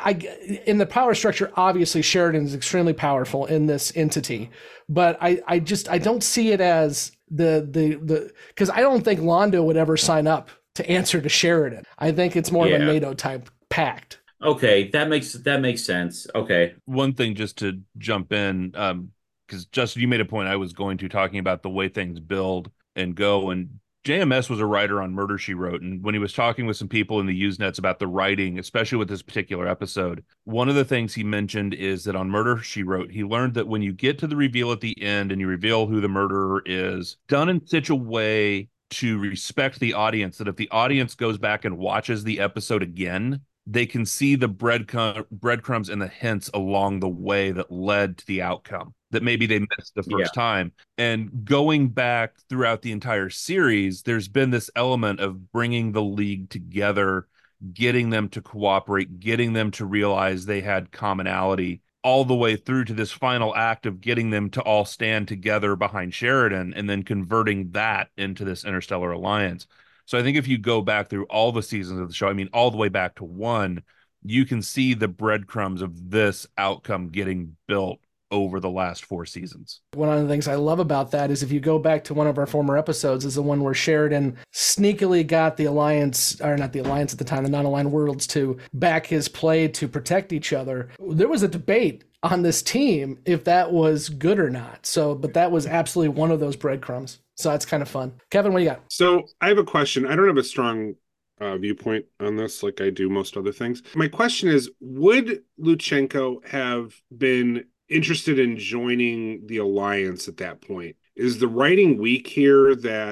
I, in the power structure, obviously Sheridan is extremely powerful in this entity, but I, I just I don't see it as the the the because I don't think Londo would ever sign up to answer to Sheridan. I think it's more yeah. of a NATO type pact. Okay, that makes that makes sense. Okay, one thing just to jump in, um, because Justin, you made a point I was going to talking about the way things build and go, and J M S was a writer on Murder, She Wrote, and when he was talking with some people in the Usenets about the writing, especially with this particular episode, one of the things he mentioned is that on Murder, She Wrote, he learned that when you get to the reveal at the end and you reveal who the murderer is, done in such a way to respect the audience that if the audience goes back and watches the episode again, they can see the breadcrumb, breadcrumbs and the hints along the way that led to the outcome that maybe they missed the first yeah. time. And going back throughout the entire series, there's been this element of bringing the League together, getting them to cooperate, getting them to realize they had commonality, all the way through to this final act of getting them to all stand together behind Sheridan and then converting that into this Interstellar Alliance. So I think if you go back through all the seasons of the show, I mean, all the way back to one, you can see the breadcrumbs of this outcome getting built over the last four seasons. One of the things I love about that is if you go back to one of our former episodes is the one where Sheridan sneakily got the Alliance, or not the Alliance at the time, the non-aligned worlds to back his play to protect each other. There was a debate on this team if that was good or not. So, but that was absolutely one of those breadcrumbs. So that's kind of fun. Kevin, what do you got? So I have a question. I don't have a strong uh, viewpoint on this like I do most other things. My question is, would Lutsenko have been interested in joining the Alliance at that point? Is the writing weak here that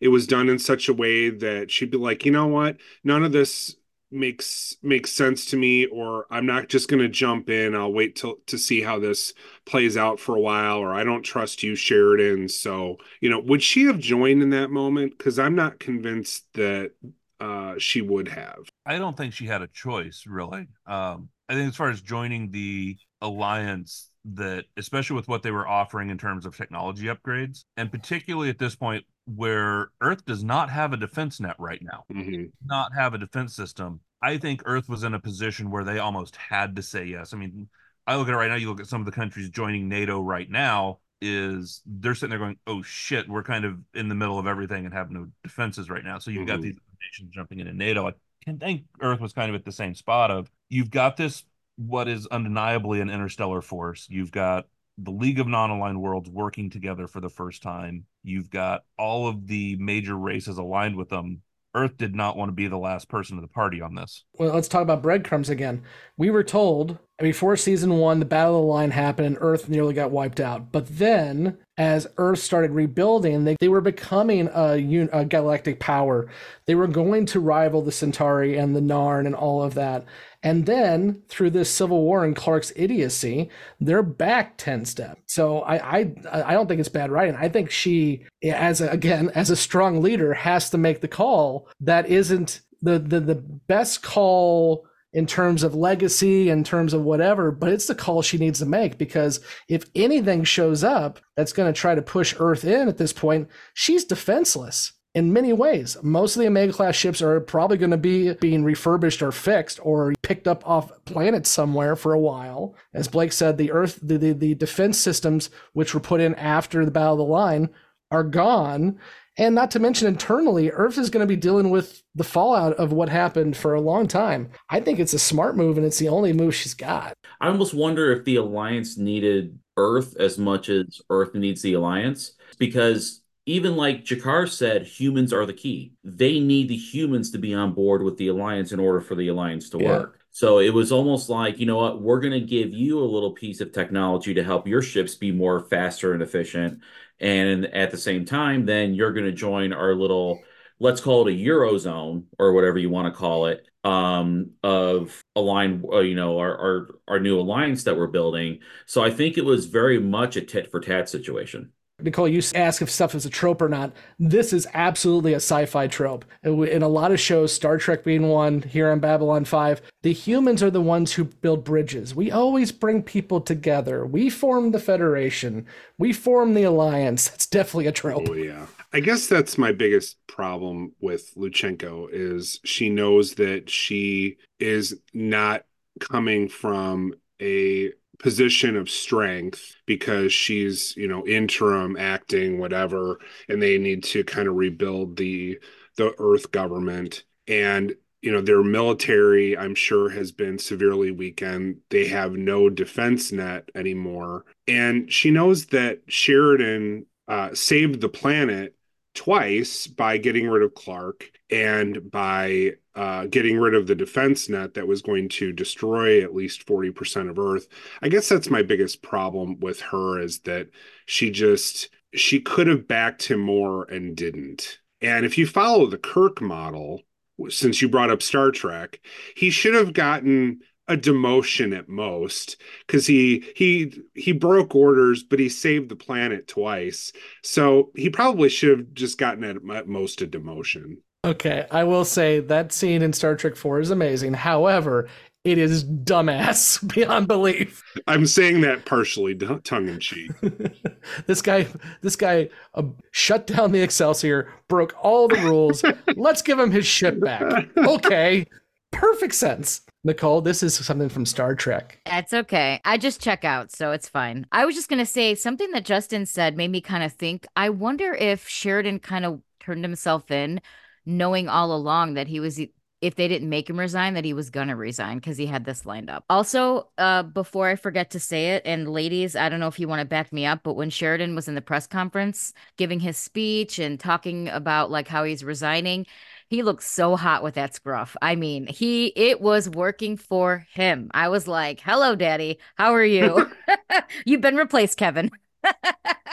it was done in such a way that she'd be like, you know what, none of this makes makes sense to me, or I'm not just going to jump in. I'll wait till to see how this plays out for a while, or I don't trust you, Sheridan. So, you know, would she have joined in that moment? Because I'm not convinced that uh, she would have. I don't think she had a choice, really. Um, I think as far as joining the alliance, that especially with what they were offering in terms of technology upgrades, and particularly at this point where Earth does not have a defense net right now, mm-hmm. not have a defense system, I think Earth was in a position where they almost had to say yes. I mean, I look at it right now, you look at some of the countries joining NATO right now, is they're sitting there going, oh shit, we're kind of in the middle of everything and have no defenses right now. So you've mm-hmm. got these nations jumping into NATO. I can think Earth was kind of at the same spot of, you've got this, what is undeniably an interstellar force. You've got the League of Non-Aligned Worlds working together for the first time. You've got all of the major races aligned with them. Earth did not want to be the last person of the party on this. Well, let's talk about breadcrumbs again. We were told before season one, the Battle of the Line happened and Earth nearly got wiped out. But then, as Earth started rebuilding, they, they were becoming a, a galactic power. They were going to rival the Centauri and the Narn and all of that. And then, through this civil war and Clark's idiocy, they're back ten steps. So I, I I don't think it's bad writing. I think she, as a, again, as a strong leader, has to make the call that isn't the, the, the best call in terms of legacy, in terms of whatever, but it's the call she needs to make, because if anything shows up that's going to try to push Earth in at this point, she's defenseless. In many ways, most of the Omega-class ships are probably going to be being refurbished or fixed or picked up off planets somewhere for a while. As Blake said, the Earth, the, the, the defense systems, which were put in after the Battle of the Line, are gone. And not to mention internally, Earth is going to be dealing with the fallout of what happened for a long time. I think it's a smart move, and it's the only move she's got. I almost wonder if the Alliance needed Earth as much as Earth needs the Alliance, because even like G'Kar said, humans are the key. They need the humans to be on board with the Alliance in order for the Alliance to yeah. work. So it was almost like, you know what, we're going to give you a little piece of technology to help your ships be more faster and efficient. And at the same time, then you're going to join our little, let's call it a Eurozone or whatever you want to call it, um, of align, uh, you know, our, our, our new alliance that we're building. So I think it was very much a tit for tat situation. Nicole, you ask if stuff is a trope or not. This is absolutely a sci-fi trope. In a lot of shows, Star Trek being one, here on Babylon five, the humans are the ones who build bridges. We always bring people together. We form the Federation. We form the Alliance. It's definitely a trope. Oh, yeah. I guess that's my biggest problem with Luchenko is she knows that she is not coming from a position of strength because she's, you know, interim acting, whatever, and they need to kind of rebuild the the Earth government. And, you know, their military, I'm sure, has been severely weakened. They have no defense net anymore. And she knows that Sheridan uh, saved the planet twice by getting rid of Clark and by uh, getting rid of the defense net that was going to destroy at least forty percent of Earth. I guess that's my biggest problem with her, is that she just, she could have backed him more and didn't. And if you follow the Kirk model, since you brought up Star Trek, he should have gotten a demotion at most, because he he he broke orders, but he saved the planet twice. So he probably should have just gotten at, at most a demotion. Okay, I will say that scene in Star Trek four is amazing. However, it is dumbass beyond belief. I'm saying that partially tongue in cheek. This guy, this guy uh, shut down the Excelsior, broke all the rules. Let's give him his ship back. Okay, perfect sense. Nicole, this is something from Star Trek. That's okay. I just check out, so it's fine. I was just going to say something that Justin said made me kind of think, I wonder if Sheridan kind of turned himself in, knowing all along that he was, if they didn't make him resign, that he was going to resign because he had this lined up. Also, uh, before I forget to say it, and ladies, I don't know if you want to back me up, but when Sheridan was in the press conference giving his speech and talking about like how he's resigning, he looked so hot with that scruff. I mean, he, it was working for him. I was like, hello, daddy. How are you? You've been replaced, Kevin.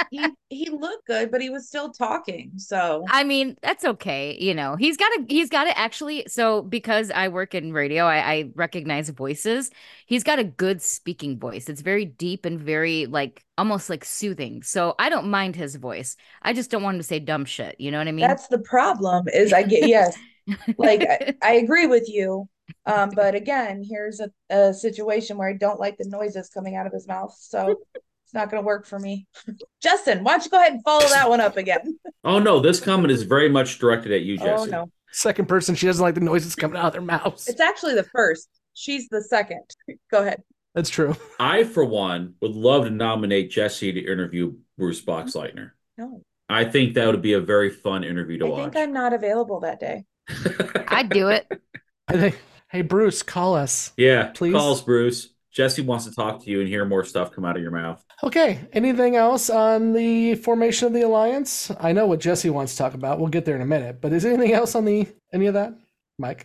he he looked good, but he was still talking. So I mean, that's okay. You know, he's got to, he's got to actually. So because I work in radio, I, I recognize voices. He's got a good speaking voice. It's very deep and very like almost like soothing. So I don't mind his voice. I just don't want him to say dumb shit. You know what I mean? that's the problem is I get, yes, like I, I agree with you. Um, but again, here's a, a situation where I don't like the noises coming out of his mouth. So it's not going to work for me. Justin, why don't you go ahead and follow that one up again? Oh no, this comment is very much directed at you, Jesse. Oh no. Second person, she doesn't like the noises coming out of their mouths. It's actually the first. She's the second. Go ahead. That's true. I, for one, would love to nominate Jesse to interview Bruce Boxleitner. No. I think that would be a very fun interview to I watch. think I'm not available that day. I'd do it. I think, hey, Bruce, call us. Yeah, please. Call us, Bruce. Jesse wants to talk to you and hear more stuff come out of your mouth. Okay. Anything else on the formation of the Alliance? I know what Jesse wants to talk about. We'll get there in a minute. But is there anything else on the any of that, Mike?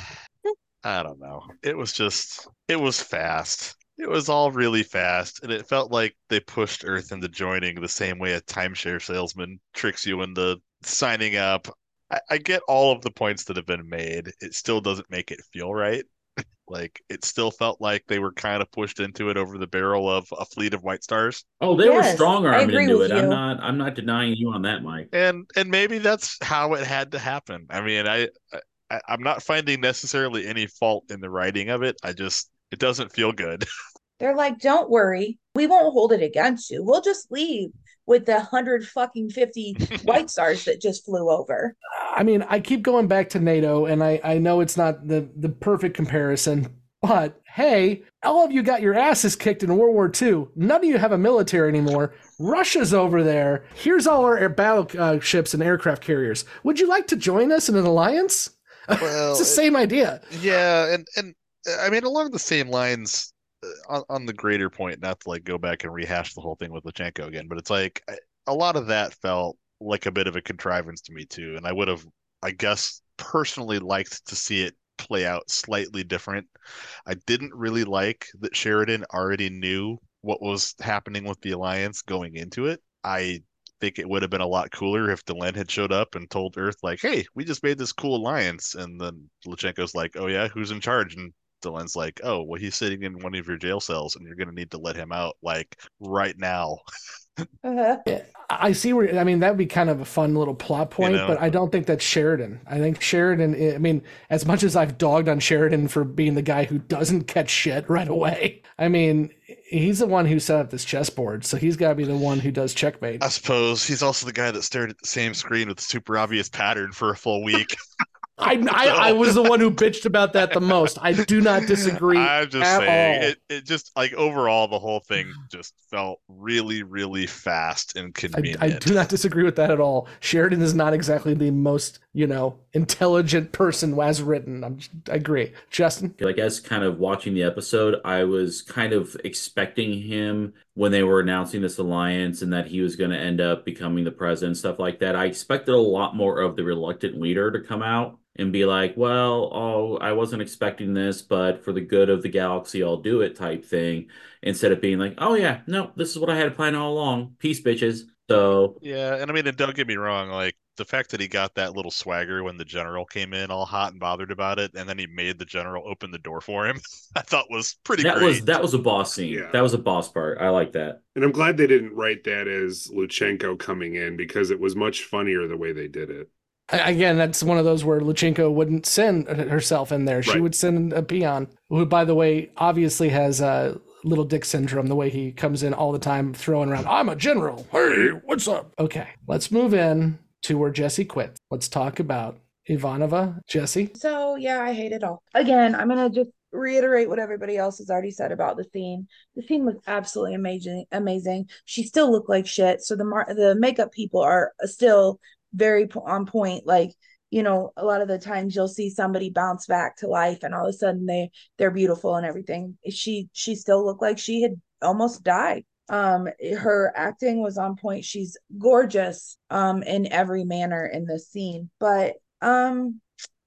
I don't know. It was just, it was fast. It was all really fast, and it felt like they pushed Earth into joining the same way a timeshare salesman tricks you into signing up. I, I get all of the points that have been made. It still doesn't make it feel right. Like, it still felt like they were kind of pushed into it over the barrel of a fleet of White Stars. Oh, they Yes, were strong I arming agree into with it. I'm you. not. I'm not denying you on that, Mike. And and maybe that's how it had to happen. I mean, I, I I'm not finding necessarily any fault in the writing of it. I just, it doesn't feel good. They're like, don't worry. We won't hold it against you. We'll just leave with the hundred fucking fifty White Stars that just flew over. I mean, I keep going back to NATO, and I, I know it's not the, the perfect comparison, but hey, all of you got your asses kicked in World War Two. None of you have a military anymore. Russia's over there. Here's all our air battleships and aircraft carriers. Would you like to join us in an alliance? Well, it's the same idea. Yeah, and and I mean, along the same lines, uh, on, on the greater point, not to like go back and rehash the whole thing with Lutsenko again, but it's like I- a lot of that felt like a bit of a contrivance to me too, and I would have, I guess, personally liked to see it play out slightly different. I didn't really like that Sheridan already knew what was happening with the Alliance going into it. I think it would have been a lot cooler if Delenn had showed up and told Earth, like, hey, we just made this cool alliance. And then Lutsenko's like, oh, yeah, who's in charge? And Delenn's like, oh, well, he's sitting in one of your jail cells and you're going to need to let him out, like, right now. Uh-huh. I see where, I mean, that would be kind of a fun little plot point, You know? but I don't think that's Sheridan. I think Sheridan, I mean, as much as I've dogged on Sheridan for being the guy who doesn't catch shit right away, I mean, he's the one who set up this chessboard, so he's got to be the one who does checkmate. I suppose he's also the guy that stared at the same screen with a super obvious pattern for a full week. I, I, I was the one who bitched about that the most. I do not disagree I'm just at saying, all. it, it just, like, overall, the whole thing just felt really, really fast and I, convenient. I do not disagree with that at all. Sheridan is not exactly the most, you know, intelligent person as written. I'm, I agree. Justin? Like, as kind of watching the episode, I was kind of expecting him when they were announcing this alliance and that he was going to end up becoming the president, stuff like that. I expected a lot more of the reluctant leader to come out and be like, well, oh, I wasn't expecting this, but for the good of the galaxy, I'll do it type thing. Instead of being like, oh, yeah, no, this is what I had planned all along. Peace, bitches. So, Yeah, and I mean, and don't get me wrong, like, the fact that he got that little swagger when the general came in all hot and bothered about it, and then he made the general open the door for him, I thought was pretty that great. was that was a boss scene. Yeah. That was a boss part. I like that. And I'm glad they didn't write that as Lutsenko coming in because it was much funnier the way they did it. I- Again, that's one of those where Lutsenko wouldn't send herself in there. She Right. would send a peon, who, by the way, obviously has uh, little dick syndrome, the way he comes in all the time throwing around, I'm a general. Hey, what's up? Okay, let's move in to where Jesse quit. Let's talk about Ivanova. Jesse? So yeah, I hate it all. Again, I'm gonna just reiterate what everybody else has already said about the scene. The scene was absolutely amazing. Amazing. She still looked like shit. So the mar- the makeup people are still very po- on point. Like, you know, a lot of the times you'll see somebody bounce back to life, and all of a sudden they they're beautiful and everything. She she still looked like she had almost died. Um, her acting was on point. She's gorgeous um in every manner in this scene, but um.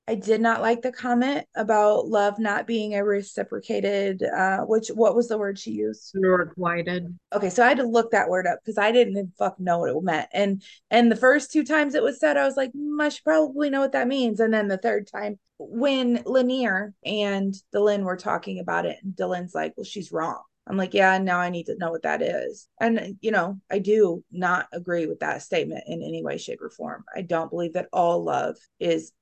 I did not like the comment about love not being a reciprocated, uh, which, what was the word she used? Requited. Okay, so I had to look that word up because I didn't even fucking know what it meant. And and the first two times it was said, I was like, mm, I should probably know what that means. And then the third time, when Lanier and Delenn were talking about it, and Delenn's like, well, she's wrong. I'm like, yeah, now I need to know what that is. And, you know, I do not agree with that statement in any way, shape, or form. I don't believe that all love is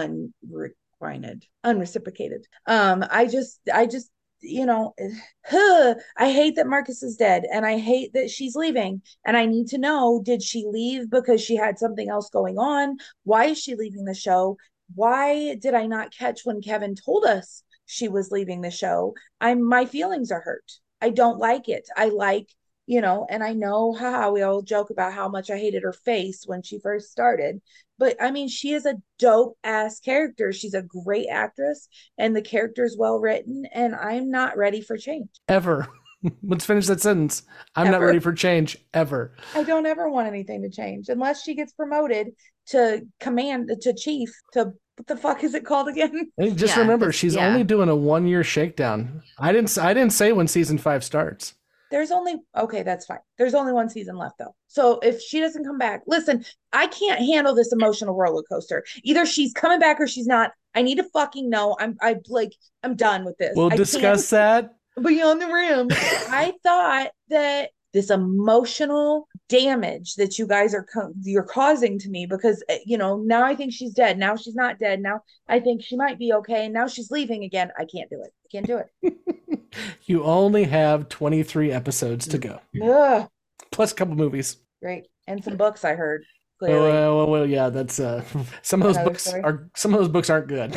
unrequited, unreciprocated. Um, I just, I just, you know, huh, I hate that Marcus is dead, and I hate that she's leaving. And I need to know, did she leave because she had something else going on? Why is she leaving the show? Why did I not catch when Kevin told us she was leaving the show? I'm, my feelings are hurt. I don't like it. I like, you know, and I know how we all joke about how much I hated her face when she first started. But I mean, she is a dope ass character. She's a great actress, and the character is well written, and I'm not ready for change. Ever. Let's finish that sentence. I'm Ever. not ready for change ever. I don't ever want anything to change unless she gets promoted to command, to chief, to what the fuck is it called again? And just yeah, remember, she's yeah. only doing a one year shakedown. I didn't I didn't say when season five starts. There's only, okay, that's fine. There's only one season left though. So if she doesn't come back, listen, I can't handle this emotional roller coaster. Either she's coming back or she's not. I need to fucking know. I'm I like I'm done with this. We'll I discuss that. Beyond the Rim. I thought that this emotional damage that you guys are co- you're causing to me, because you know, now I think she's dead, now she's not dead, now I think she might be okay, and now she's leaving again. I can't do it. I can't do it. You only have twenty-three episodes to go. Ugh. Plus a couple movies. Great. And some books I heard. Oh, well, well, well, yeah, that's uh some of those Another books story. are some of those books aren't good.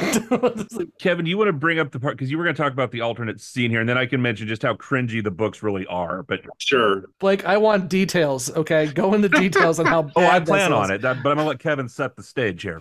Kevin, you want to bring up the part because you were going to talk about the alternate scene here, and then I can mention just how cringy the books really are. But sure, Blake, I want details. Okay, go into details on how bad. Oh, I plan this on is. it, that, but I'm gonna let Kevin set the stage here.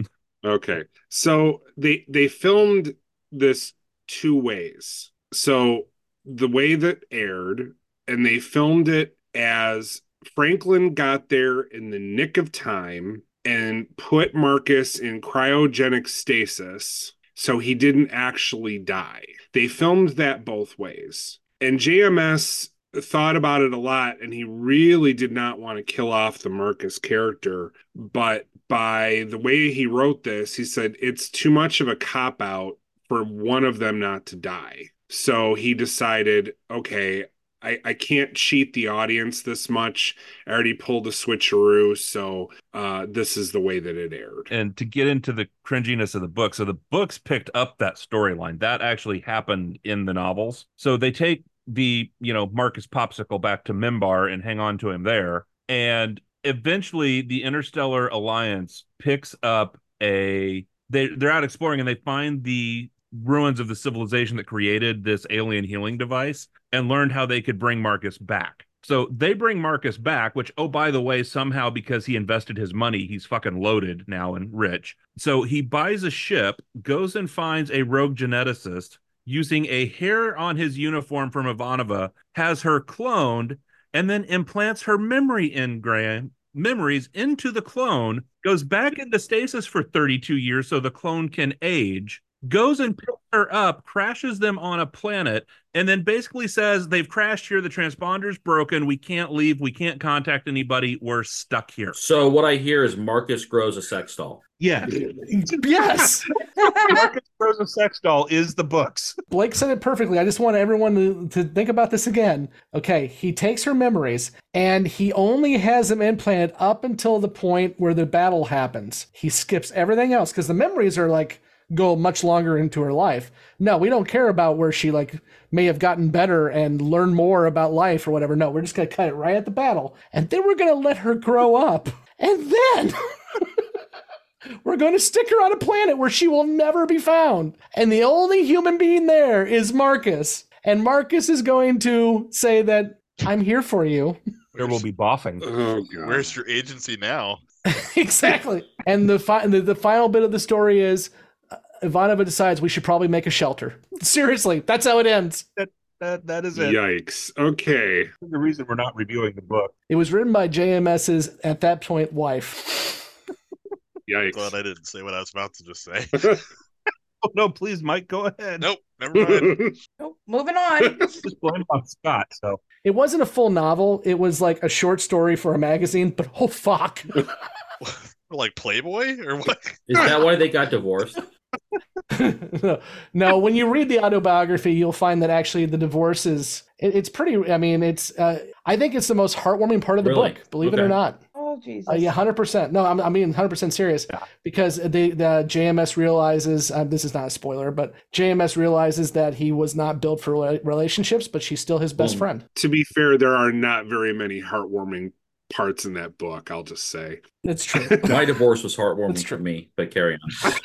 Okay, so they they filmed this two ways. So the way that aired, and they filmed it as Franklin got there in the nick of time and put Marcus in cryogenic stasis so he didn't actually die. They filmed that both ways. And J M S thought about it a lot, and he really did not want to kill off the Marcus character. But by the way he wrote this, he said it's too much of a cop-out for one of them not to die. So he decided, okay, I, I can't cheat the audience this much. I already pulled a switcheroo, so uh, this is the way that it aired. And to get into the cringiness of the book, so the books picked up that storyline. That actually happened in the novels. So they take the, you know, Marcus Popsicle back to Mimbar and hang on to him there. And eventually the Interstellar Alliance picks up a... They, they're out exploring, and they find the ruins of the civilization that created this alien healing device and learned how they could bring Marcus back. So they bring Marcus back, which, oh, by the way, somehow because he invested his money, he's fucking loaded now and rich. So he buys a ship, goes and finds a rogue geneticist using a hair on his uniform from Ivanova, has her cloned, and then implants her memory engram memories into the clone, goes back into stasis for thirty-two years so the clone can age, goes and picks her up, crashes them on a planet, and then basically says, they've crashed here, the transponder's broken, we can't leave, we can't contact anybody, we're stuck here. So what I hear is Marcus grows a sex doll. Yeah. Yes. Marcus grows a sex doll is the books. Blake said it perfectly. I just want everyone to, to think about this again. Okay, he takes her memories, and he only has them implanted up until the point where the battle happens. He skips everything else, because the memories are like, go much longer into her life. No, we don't care about where she like may have gotten better and learned more about life or whatever. No, we're just going to cut it right at the battle. And then we're going to let her grow up. And then we're going to stick her on a planet where she will never be found. And the only human being there is Marcus. And Marcus is going to say that, I'm here for you. There will be boffing. Oh, God. Where's your agency now? Exactly. And the, fi- the the final bit of the story is, Ivanova decides we should probably make a shelter. Seriously, that's how it ends. That that that is it. Yikes. Okay. The reason we're not reviewing the book. It was written by J M S's at that point wife. Yikes. Glad I didn't say what I was about to just say. Oh, no, please, Mike, go ahead. Nope, never mind. Nope, moving on. Just blame it on Scott. So It wasn't a full novel. It was like a short story for a magazine, but oh, fuck. Like Playboy or what? Is that why they got divorced? No, when you read the autobiography, you'll find that actually the divorce is, it, it's pretty, I mean, it's, uh, I think it's the most heartwarming part of the Really? book, believe it Okay. or not. Oh, Jesus. Uh, yeah, one hundred percent. No, I'm, I mean, one hundred percent serious. Because the, the J M S realizes, uh, this is not a spoiler, but J M S realizes that he was not built for rela- relationships, but she's still his best Mm. friend. To be fair, there are not very many heartwarming parts in that book, I'll just say. It's true. My divorce was heartwarming for me, but carry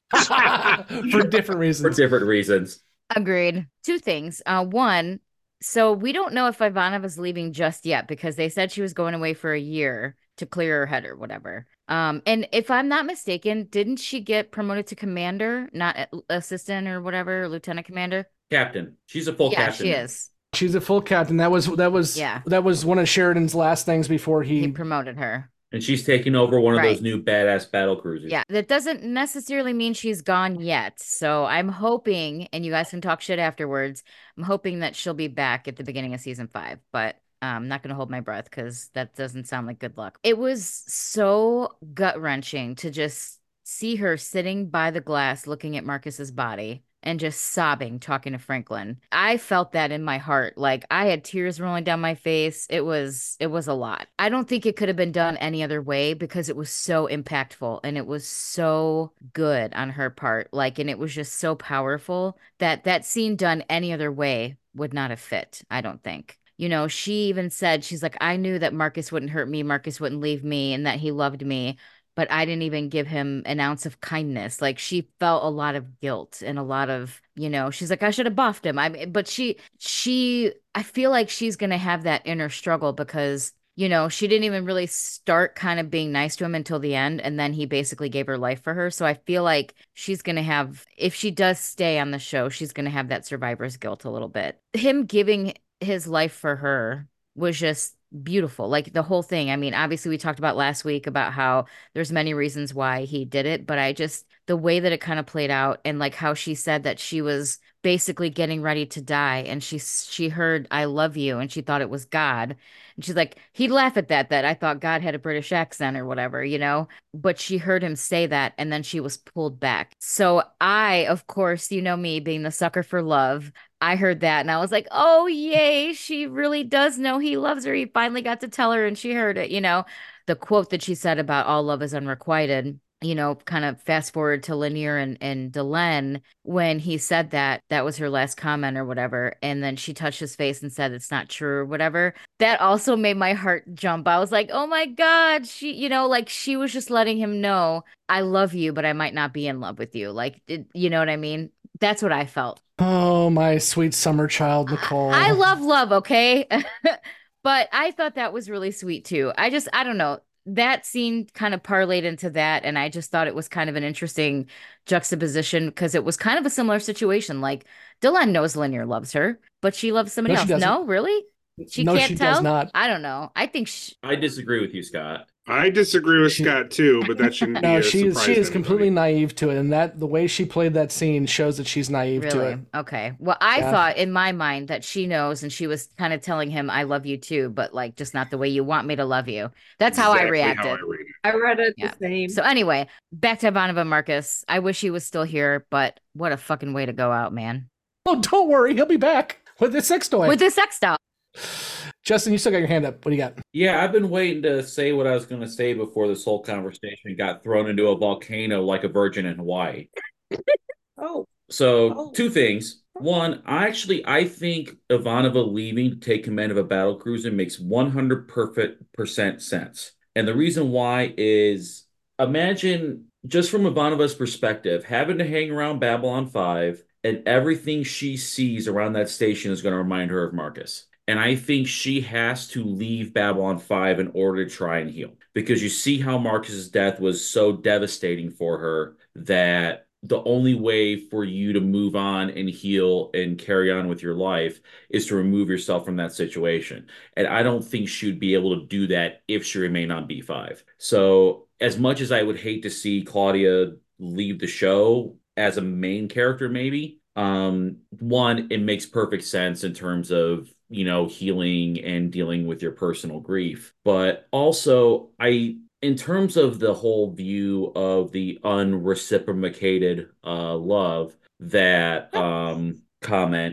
on. For different reasons. For different reasons. Agreed. Two things. Uh, one, so we don't know if Ivanova's leaving just yet because they said she was going away for a year to clear her head or whatever. Um, and if I'm not mistaken, didn't she get promoted to commander, not a- assistant or whatever, lieutenant commander? Captain. She's a full yeah, captain. she now. is. She's a full captain. That was that was Yeah. that was one of Sheridan's last things before he, He promoted her. And she's taking over one of Right. those new badass battle cruisers. Yeah, that doesn't necessarily mean she's gone yet. So I'm hoping, and you guys can talk shit afterwards, I'm hoping that she'll be back at the beginning of season five. But I'm not going to hold my breath because that doesn't sound like good luck. It was so gut-wrenching to just see her sitting by the glass looking at Marcus's body and just sobbing, talking to Franklin. I felt that in my heart. Like I had tears rolling down my face. It was it was a lot. I don't think it could have been done any other way because it was so impactful and it was so good on her part. Like, and it was just so powerful that that scene done any other way would not have fit, I don't think. You know, she even said, she's like, I knew that Marcus wouldn't hurt me, Marcus wouldn't leave me, and that he loved me, but I didn't even give him an ounce of kindness. Like she felt a lot of guilt and a lot of, you know, she's like, I should have buffed him. I mean, but she, she, I feel like she's going to have that inner struggle because, you know, she didn't even really start kind of being nice to him until the end. And then he basically gave her life for her. So I feel like she's going to have, if she does stay on the show, she's going to have that survivor's guilt a little bit. Him giving his life for her was just beautiful. Like the whole thing. I mean, obviously we talked about last week about how there's many reasons why he did it, but I just, the way that it kind of played out and like how she said that she was basically getting ready to die and she she heard I love you and she thought it was God. And she's like, he'd laugh at that, that I thought God had a British accent or whatever, you know, but she heard him say that and then she was pulled back. So I, of course, you know me being the sucker for love, I heard that and I was like, oh, yay, she really does know he loves her. He finally got to tell her and she heard it, you know, the quote that she said about all love is unrequited. You know, kind of fast forward to Lanier and, and Delenn, when he said that, that was her last comment or whatever. And then she touched his face and said, it's not true or whatever. That also made my heart jump. I was like, oh my God, she, you know, like she was just letting him know, I love you, but I might not be in love with you. Like, it, you know what I mean? That's what I felt. Oh, my sweet summer child, Nicole. I love love, okay? But I thought that was really sweet too. I just, I don't know. That scene kind of parlayed into that. And I just thought it was kind of an interesting juxtaposition because it was kind of a similar situation. Like Delenn knows Lanier loves her, but she loves somebody No, she else. doesn't. No, really? She No, can't she tell? does not. I don't know. I think she... I disagree with you, Scott. I disagree with Scott too, but that shouldn't be No, a she is surprise she to is anybody. completely naive to it, and that the way she played that scene shows that she's naive to Really? it. Okay. Well, I Yeah. thought in my mind that she knows and she was kind of telling him, I love you too, but like just not the way you want me to love you. That's how I Exactly how reacted. I read it. I read it Yeah. the same. So anyway, back to Ivanova Marcus. I wish he was still here, but what a fucking way to go out, man. Oh, don't worry, he'll be back with the sex toy. With the sex doll. Justin, you still got your hand up. What do you got? Yeah, I've been waiting to say what I was going to say before this whole conversation got thrown into a volcano like a virgin in Hawaii. Oh. So, Oh. two things. One, I actually I think Ivanova leaving to take command of a battle cruiser makes one hundred perfect percent sense. And the reason why is imagine just from Ivanova's perspective, having to hang around Babylon five and everything she sees around that station is going to remind her of Marcus. And I think she has to leave Babylon five in order to try and heal. Because you see how Marcus's death was so devastating for her that the only way for you to move on and heal and carry on with your life is to remove yourself from that situation. And I don't think she would be able to do that if she remained on B five. So as much as I would hate to see Claudia leave the show as a main character, maybe, um, one, it makes perfect sense in terms of, you know, healing and dealing with your personal grief. But also, I in terms of the whole view of the unreciprocated uh, love, that um, comment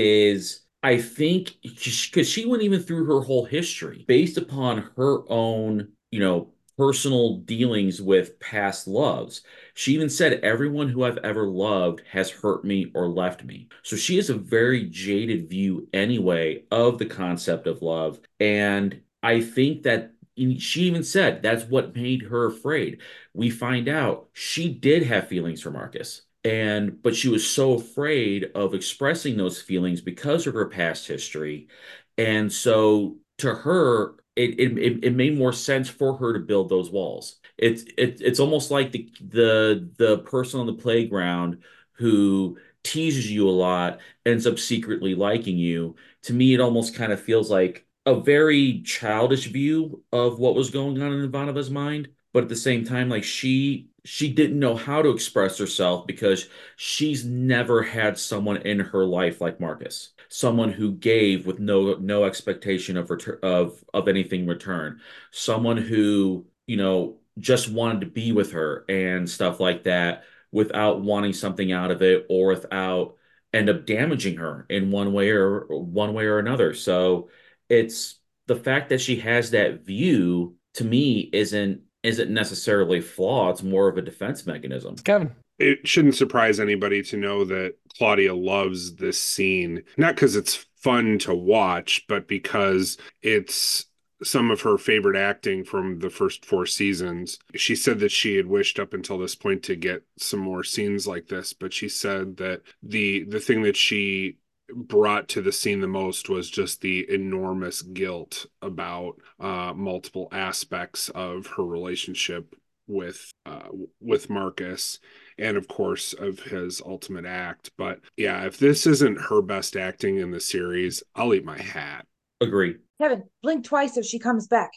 is, I think, because she went even through her whole history based upon her own, you know, personal dealings with past loves. She even said, everyone who I've ever loved has hurt me or left me. So she has a very jaded view anyway of the concept of love. And I think that she even said that's what made her afraid. We find out she did have feelings for Marcus. And but she was so afraid of expressing those feelings because of her past history. And so to her, it it, it made more sense for her to build those walls. It's it, it's almost like the the the person on the playground who teases you a lot ends up secretly liking you. To me, it almost kind of feels like a very childish view of what was going on in Ivanova's mind. But at the same time, like she she didn't know how to express herself because she's never had someone in her life like Marcus, someone who gave with no no expectation of return of of anything in return, someone who, you know, just wanted to be with her and stuff like that without wanting something out of it or without end up damaging her in one way or one way or another. So it's the fact that she has that view, to me, isn't isn't necessarily flaw. It's more of a defense mechanism. Kevin. It shouldn't surprise anybody to know that Claudia loves this scene, not because it's fun to watch, but because it's some of her favorite acting from the first four seasons. She said that she had wished up until this point to get some more scenes like this, but she said that the the thing that she brought to the scene the most was just the enormous guilt about uh, multiple aspects of her relationship with uh, with Marcus, and of course of his ultimate act. But yeah, if this isn't her best acting in the series, I'll eat my hat. Agree. Kevin, blink twice if she comes back.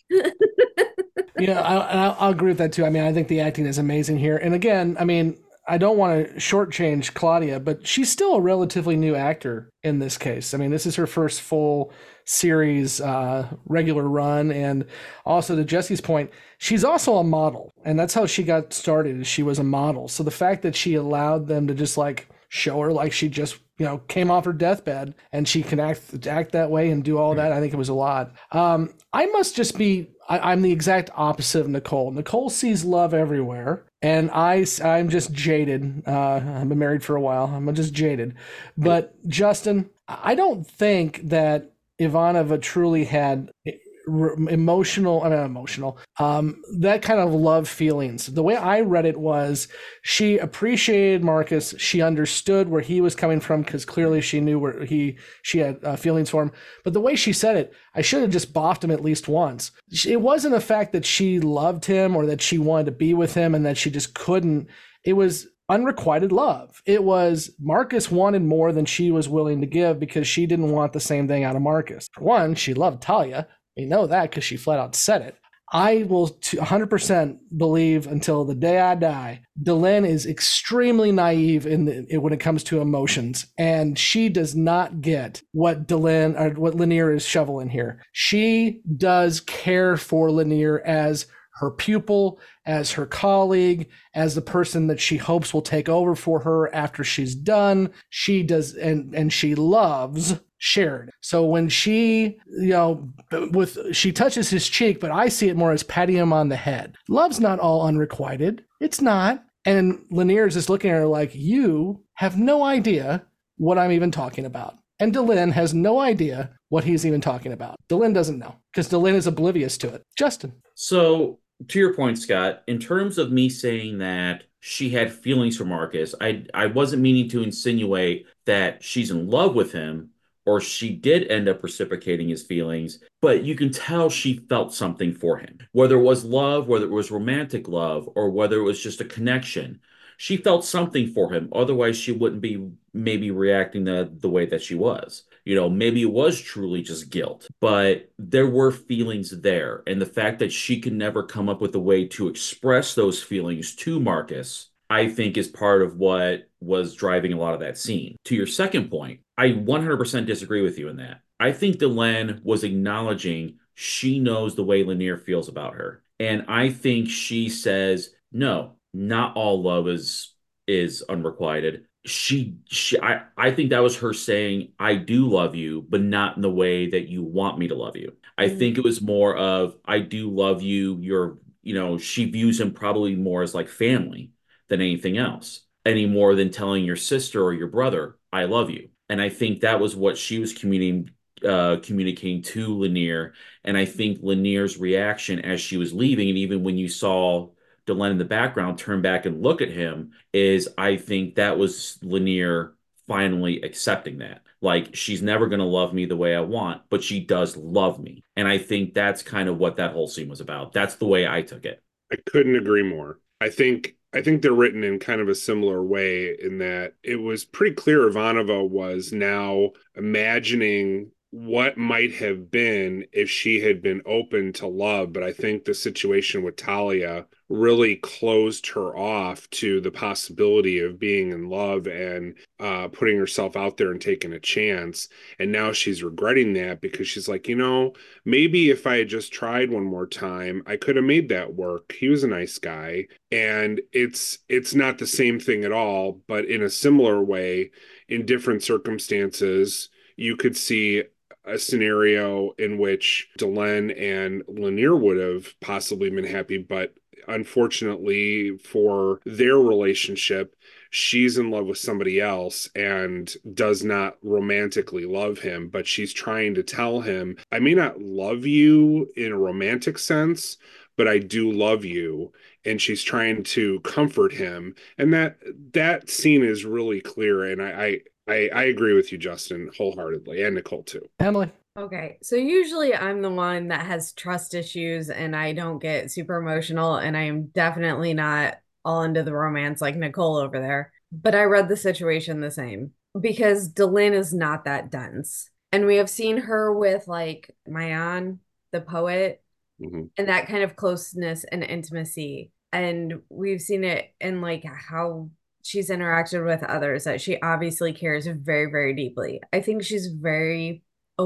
Yeah, I, I'll agree with that too. I mean, I think the acting is amazing here. And again, I mean, I don't want to shortchange Claudia, but she's still a relatively new actor in this case. I mean, this is her first full series uh, regular run. And also to Jesse's point, she's also a model. And that's how she got started, is she was a model. So the fact that she allowed them to just like show her like she just, you know, came off her deathbed and she can act, act that way and do all that, I think it was a lot. Um, I must just be, I, I'm the exact opposite of Nicole. Nicole sees love everywhere. And I, I'm just jaded. Uh, I've been married for a while. I'm just jaded. But Justin, I don't think that Ivanova truly had emotional, I mean, emotional, um, that kind of love feelings. The way I read it was she appreciated Marcus. She understood where he was coming from because clearly she knew where he, she had uh, feelings for him. But the way she said it, I should have just boffed him at least once. It wasn't a fact that she loved him or that she wanted to be with him and that she just couldn't. It was unrequited love. It was Marcus wanted more than she was willing to give because she didn't want the same thing out of Marcus. For one, she loved Talia. We know that because she flat out said it. I will one hundred percent believe until the day I die, Delenn is extremely naive in the, when it comes to emotions, and she does not get what Delenn or what Lennier is shoveling here. She does care for Lennier as her pupil, as her colleague, as the person that she hopes will take over for her after she's done. She does, and and she loves Sheridan. So when she, you know, with she touches his cheek, but I see it more as patting him on the head. Love's not all unrequited. It's not. And Lennier is just looking at her like, you have no idea what I'm even talking about. And Delenn has no idea what he's even talking about. Delenn doesn't know because Delenn is oblivious to it. Justin. So to your point, Scott, in terms of me saying that she had feelings for Marcus, I I wasn't meaning to insinuate that she's in love with him or she did end up reciprocating his feelings, but you can tell she felt something for him. Whether it was love, whether it was romantic love, or whether it was just a connection, She felt something for him. Otherwise, she wouldn't be maybe reacting the, the way that she was. You know, maybe it was truly just guilt, but there were feelings there. And the fact that she could never come up with a way to express those feelings to Marcus, I think is part of what was driving a lot of that scene. To your second point, I one hundred percent disagree with you in that. I think Delenn was acknowledging she knows the way Lanier feels about her. And I think she says, no, not all love is is unrequited. She, she I, I think that was her saying, I do love you, but not in the way that you want me to love you. I mm-hmm. think it was more of, I do love you. You're, you know, she views him probably more as like family than anything else, any more than telling your sister or your brother, I love you. And I think that was what she was communicating, uh, communicating to Lanier. And I think Lanier's reaction as she was leaving, and even when you saw Delenn in the background turn back and look at him, is I think that was Lanier finally accepting that. Like, she's never going to love me the way I want, but she does love me. And I think that's kind of what that whole scene was about. That's the way I took it. I couldn't agree more. I think I think they're written in kind of a similar way in that it was pretty clear Ivanova was now imagining what might have been if she had been open to love. But I think the situation with Talia really closed her off to the possibility of being in love and uh, putting herself out there and taking a chance. And now she's regretting that because she's like, you know, maybe if I had just tried one more time, I could have made that work. He was a nice guy. And it's it's not the same thing at all, but in a similar way, in different circumstances, you could see a scenario in which Delenn and Lanier would have possibly been happy, but unfortunately for their relationship, she's in love with somebody else and does not romantically love him, but she's trying to tell him, I may not love you in a romantic sense, but I do love you. And she's trying to comfort him. And that that scene is really clear. And I, I I, I agree with you, Justin, wholeheartedly, and Nicole too. Emily. Okay, so usually I'm the one that has trust issues and I don't get super emotional, and I am definitely not all into the romance like Nicole over there. But I read the situation the same because Delenn is not that dense. And we have seen her with like Mayan, the poet, mm-hmm. and that kind of closeness and intimacy. And we've seen it in like how she's interacted with others, that she obviously cares very, very deeply. I think she's very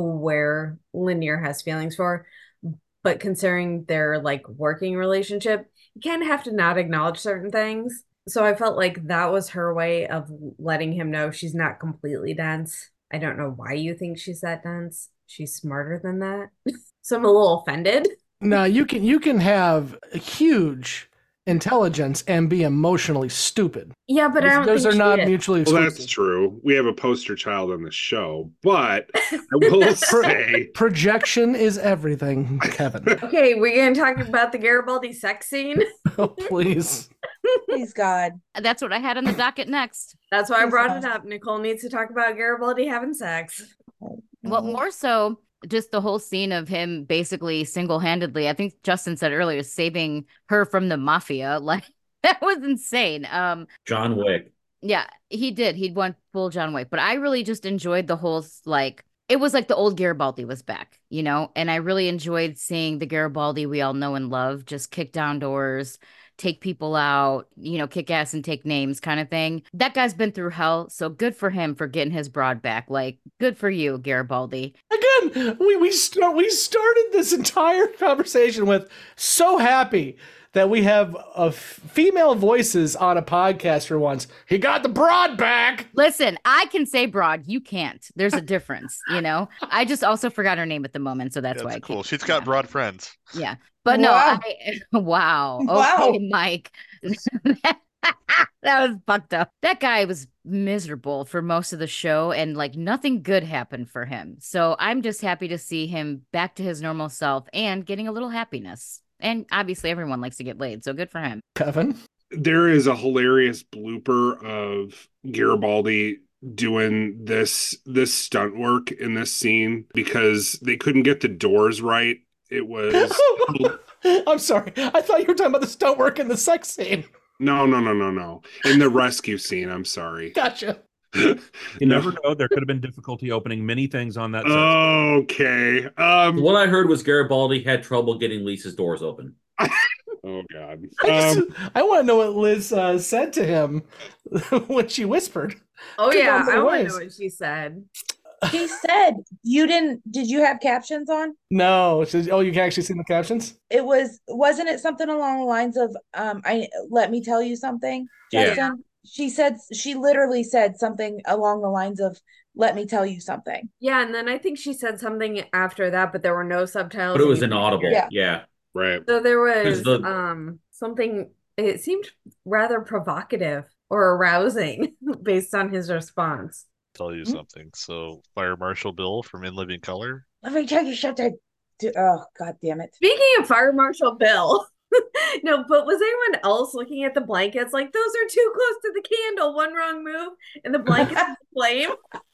aware Lanier has feelings for, but considering their like working relationship, you kind of have to not acknowledge certain things. So I felt like that was her way of letting him know she's not completely dense. I don't know why you think she's that dense. She's smarter than that. So I'm a little offended. No, you can you can have a huge intelligence and be emotionally stupid. Yeah, but those, I don't those think are not is. mutually exclusive. exclusive. Well, that's true. We have a poster child on the show, but I will say projection is everything, Kevin. Okay, we're gonna talk about the Garibaldi sex scene. Oh, please. Please, God. That's what I had on the docket next. That's why I brought it up. Nicole needs to talk about Garibaldi having sex. Well, more so just the whole scene of him basically single-handedly, I think Justin said earlier, saving her from the mafia. Like, that was insane. Um, John Wick. Yeah, he did. He'd went full John Wick. But I really just enjoyed the whole, like, it was like the old Garibaldi was back, you know? And I really enjoyed seeing the Garibaldi we all know and love just kick down doors, take people out, you know, kick ass and take names kind of thing. That guy's been through hell, so good for him for getting his broad back. Like, good for you, Garibaldi. Again, we we start we started this entire conversation with so happy that we have a f- female voices on a podcast for once. He got the broad back. Listen, I can say broad. You can't. There's a difference, you know? I just also forgot her name at the moment, so that's, that's why I cool. can't. She's got yeah. broad friends. Yeah. But no, wow. I, wow. Wow. Okay, Mike. That was fucked up. That guy was miserable for most of the show, and like nothing good happened for him. So I'm just happy to see him back to his normal self and getting a little happiness. And obviously everyone likes to get laid, so good for him. Kevin? There is a hilarious blooper of Garibaldi doing this this stunt work in this scene because they couldn't get the doors right. It was I'm sorry. I thought you were talking about the stunt work in the sex scene. No, no, no, no, no. In the rescue scene, I'm sorry. Gotcha. You never know. There could have been difficulty opening many things on that set. Okay. Um, what I heard was Garibaldi had trouble getting Lisa's doors open. Oh God. I, just, Um, I want to know what Liz uh, said to him when she whispered. Oh Good yeah, on I want to Liz. know what she said. He said you didn't. Did you have captions on? No. She, oh, you can actually see the captions? It was wasn't it something along the lines of um I let me tell you something, Yeah. Justin? She said she literally said something along the lines of let me tell you something. Yeah, and then I think she said something after that, but there were no subtitles. But it was and you couldn't inaudible. hear Yeah. it. Yeah. right. So there was 'Cause the- um something. It seemed rather provocative or arousing based on his response. Tell you something. So, Fire Marshal Bill from In Living Color. Let me tell you something. Oh God damn it! Speaking of Fire Marshal Bill, no, but was anyone else looking at the blankets like those are too close to the candle? One wrong move and the blankets flame.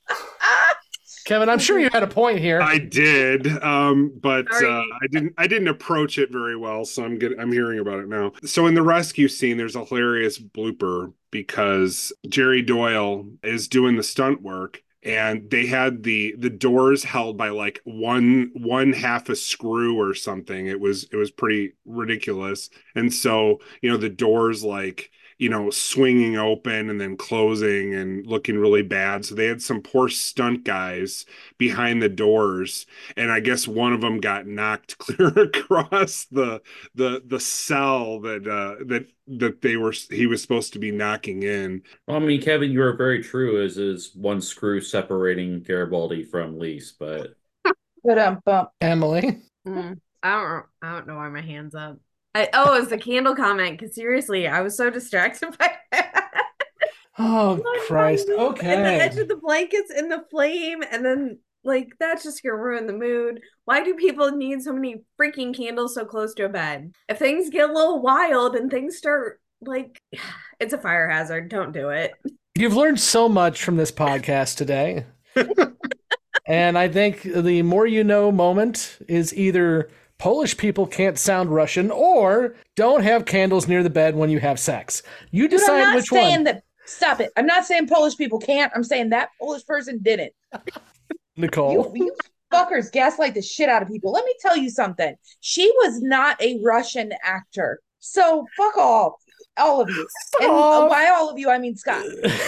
Kevin, I'm sure you had a point here. I did, um, but uh, Sorry. I didn't. I didn't approach it very well, so I'm getting. I'm hearing about it now. So in the rescue scene, there's a hilarious blooper because Jerry Doyle is doing the stunt work, and they had the the doors held by like one one half a screw or something. It was it was pretty ridiculous, and so you know the doors like. you know, swinging open and then closing and looking really bad. So they had some poor stunt guys behind the doors. And I guess one of them got knocked clear across the, the, the cell that, uh, that, that they were, he was supposed to be knocking in. Well, I mean, Kevin, you are very true as is one screw separating Garibaldi from Lise, but But um bump. Emily. Mm, I don't. I don't know why my hands up. I, oh, it was the candle comment. Because seriously, I was so distracted by that. Oh, Christ. And the Okay. edge of the blankets and the flame, and then like that's just gonna ruin the mood. Why do people need so many freaking candles so close to a bed? If things get a little wild and things start like, it's a fire hazard. Don't do it. You've learned so much from this podcast today. And I think the more you know moment is either Polish people can't sound Russian or don't have candles near the bed when you have sex. You Dude, decide I'm not which saying one. that. Stop it! I'm not saying Polish people can't. I'm saying that Polish person didn't. Nicole. You, you fuckers gaslight the shit out of people. Let me tell you something. She was not a Russian actor. So fuck off, all of you. And uh, by all of you, I mean Scott.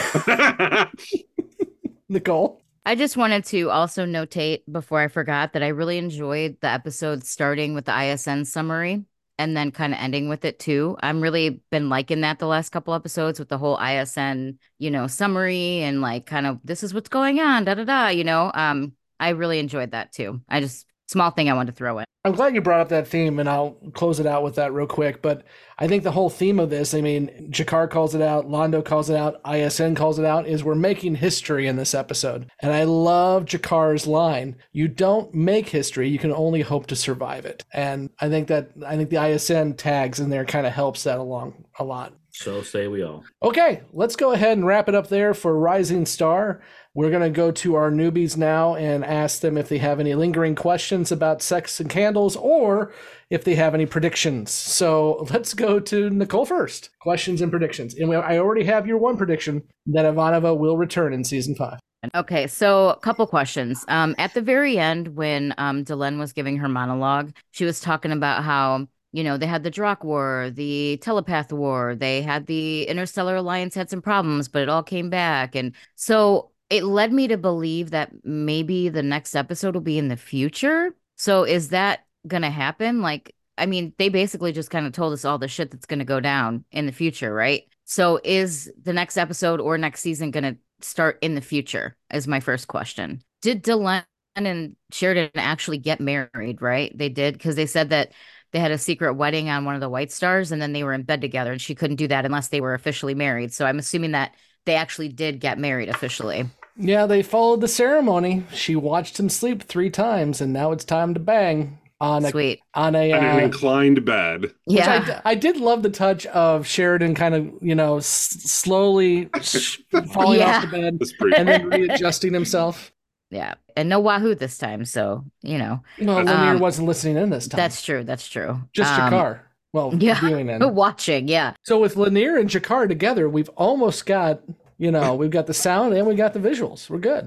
Nicole. I just wanted to also notate before I forgot that I really enjoyed the episode starting with the I S N summary and then kind of ending with it too. I'm really been liking that the last couple episodes with the whole I S N, you know, summary and like kind of this is what's going on, da da da, you know. Um, I really enjoyed that too. I just small thing I wanted to throw in. I'm glad you brought up that theme, and I'll close it out with that real quick. But I think the whole theme of this, I mean, Jakar calls it out, Londo calls it out, I S N calls it out, is we're making history in this episode. And I love Jakar's line, you don't make history, you can only hope to survive it. And I think that, I think the I S N tags in there kind of helps that along a lot. so say we all. Okay, let's go ahead and wrap it up there for Rising Star. We're going to go to our newbies now and ask them if they have any lingering questions about Sex and Candles or if they have any predictions. So let's go to Nicole first. Questions and predictions. And we, I already have your one prediction that Ivanova will return in season five. Okay, so a couple questions. Um, at the very end, when um, Delenn was giving her monologue, she was talking about how, you know, they had the Drock War, the Telepath War, they had the Interstellar Alliance had some problems, but it all came back. And so it led me to believe that maybe the next episode will be in the future. So is that going to happen? Like, I mean, they basically just kind of told us all the shit that's going to go down in the future, right? So is the next episode or next season going to start in the future is my first question. Did Delenn and Sheridan actually get married, right? They did, because they said that they had a secret wedding on one of the White Stars and then they were in bed together and she couldn't do that unless they were officially married. So I'm assuming that they actually did get married officially. Yeah, they followed the ceremony. She watched him sleep three times, and now it's time to bang on a Sweet. on a On an uh, inclined bed. Which Yeah. I, I did love the touch of Sheridan kind of, you know, s- slowly sh- falling Yeah. off the bed That's pretty and then readjusting himself. Yeah. And no Wahoo this time. So, you know. Well, Um, Lanier wasn't listening in this time. That's true. That's true. Just Um, Jakar. Well, Yeah, viewing then. watching, yeah. So with Lanier and Jakar together, we've almost got, you know, we've got the sound and we got the visuals. We're good.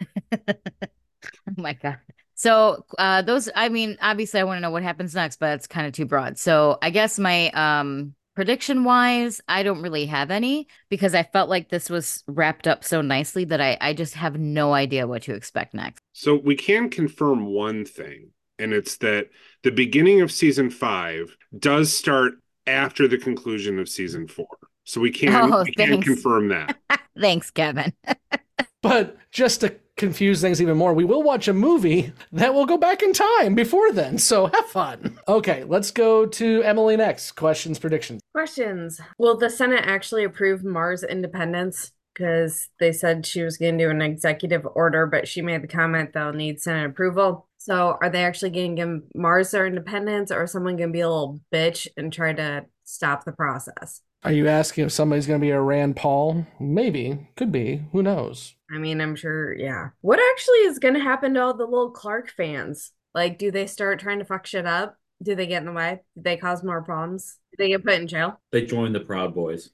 Oh my God. So uh those, I mean, obviously I want to know what happens next, but it's kind of too broad. So I guess my um prediction wise, I don't really have any because I felt like this was wrapped up so nicely that I, I just have no idea what to expect next. So we can confirm one thing, and it's that the beginning of season five does start after the conclusion of season four. So we can, Oh, we can thanks. confirm that. Thanks, Kevin. But just to confuse things even more, we will watch a movie that will go back in time before then. So have fun. Okay, let's go to Emily next. Questions, predictions. Questions. Will the Senate actually approve Mars independence? Because they said she was going to do an executive order, but she made the comment they'll need Senate approval. So are they actually going to give Mars their independence, or is someone going to be a little bitch and try to stop the process? Are you asking if somebody's going to be a Rand Paul? Maybe. Could be. Who knows? I mean, I'm sure, yeah. What actually is going to happen to all the little Clark fans? Like, do they start trying to fuck shit up? Do they get in the way? Do they cause more problems? Do they get put in jail? They joined the Proud Boys.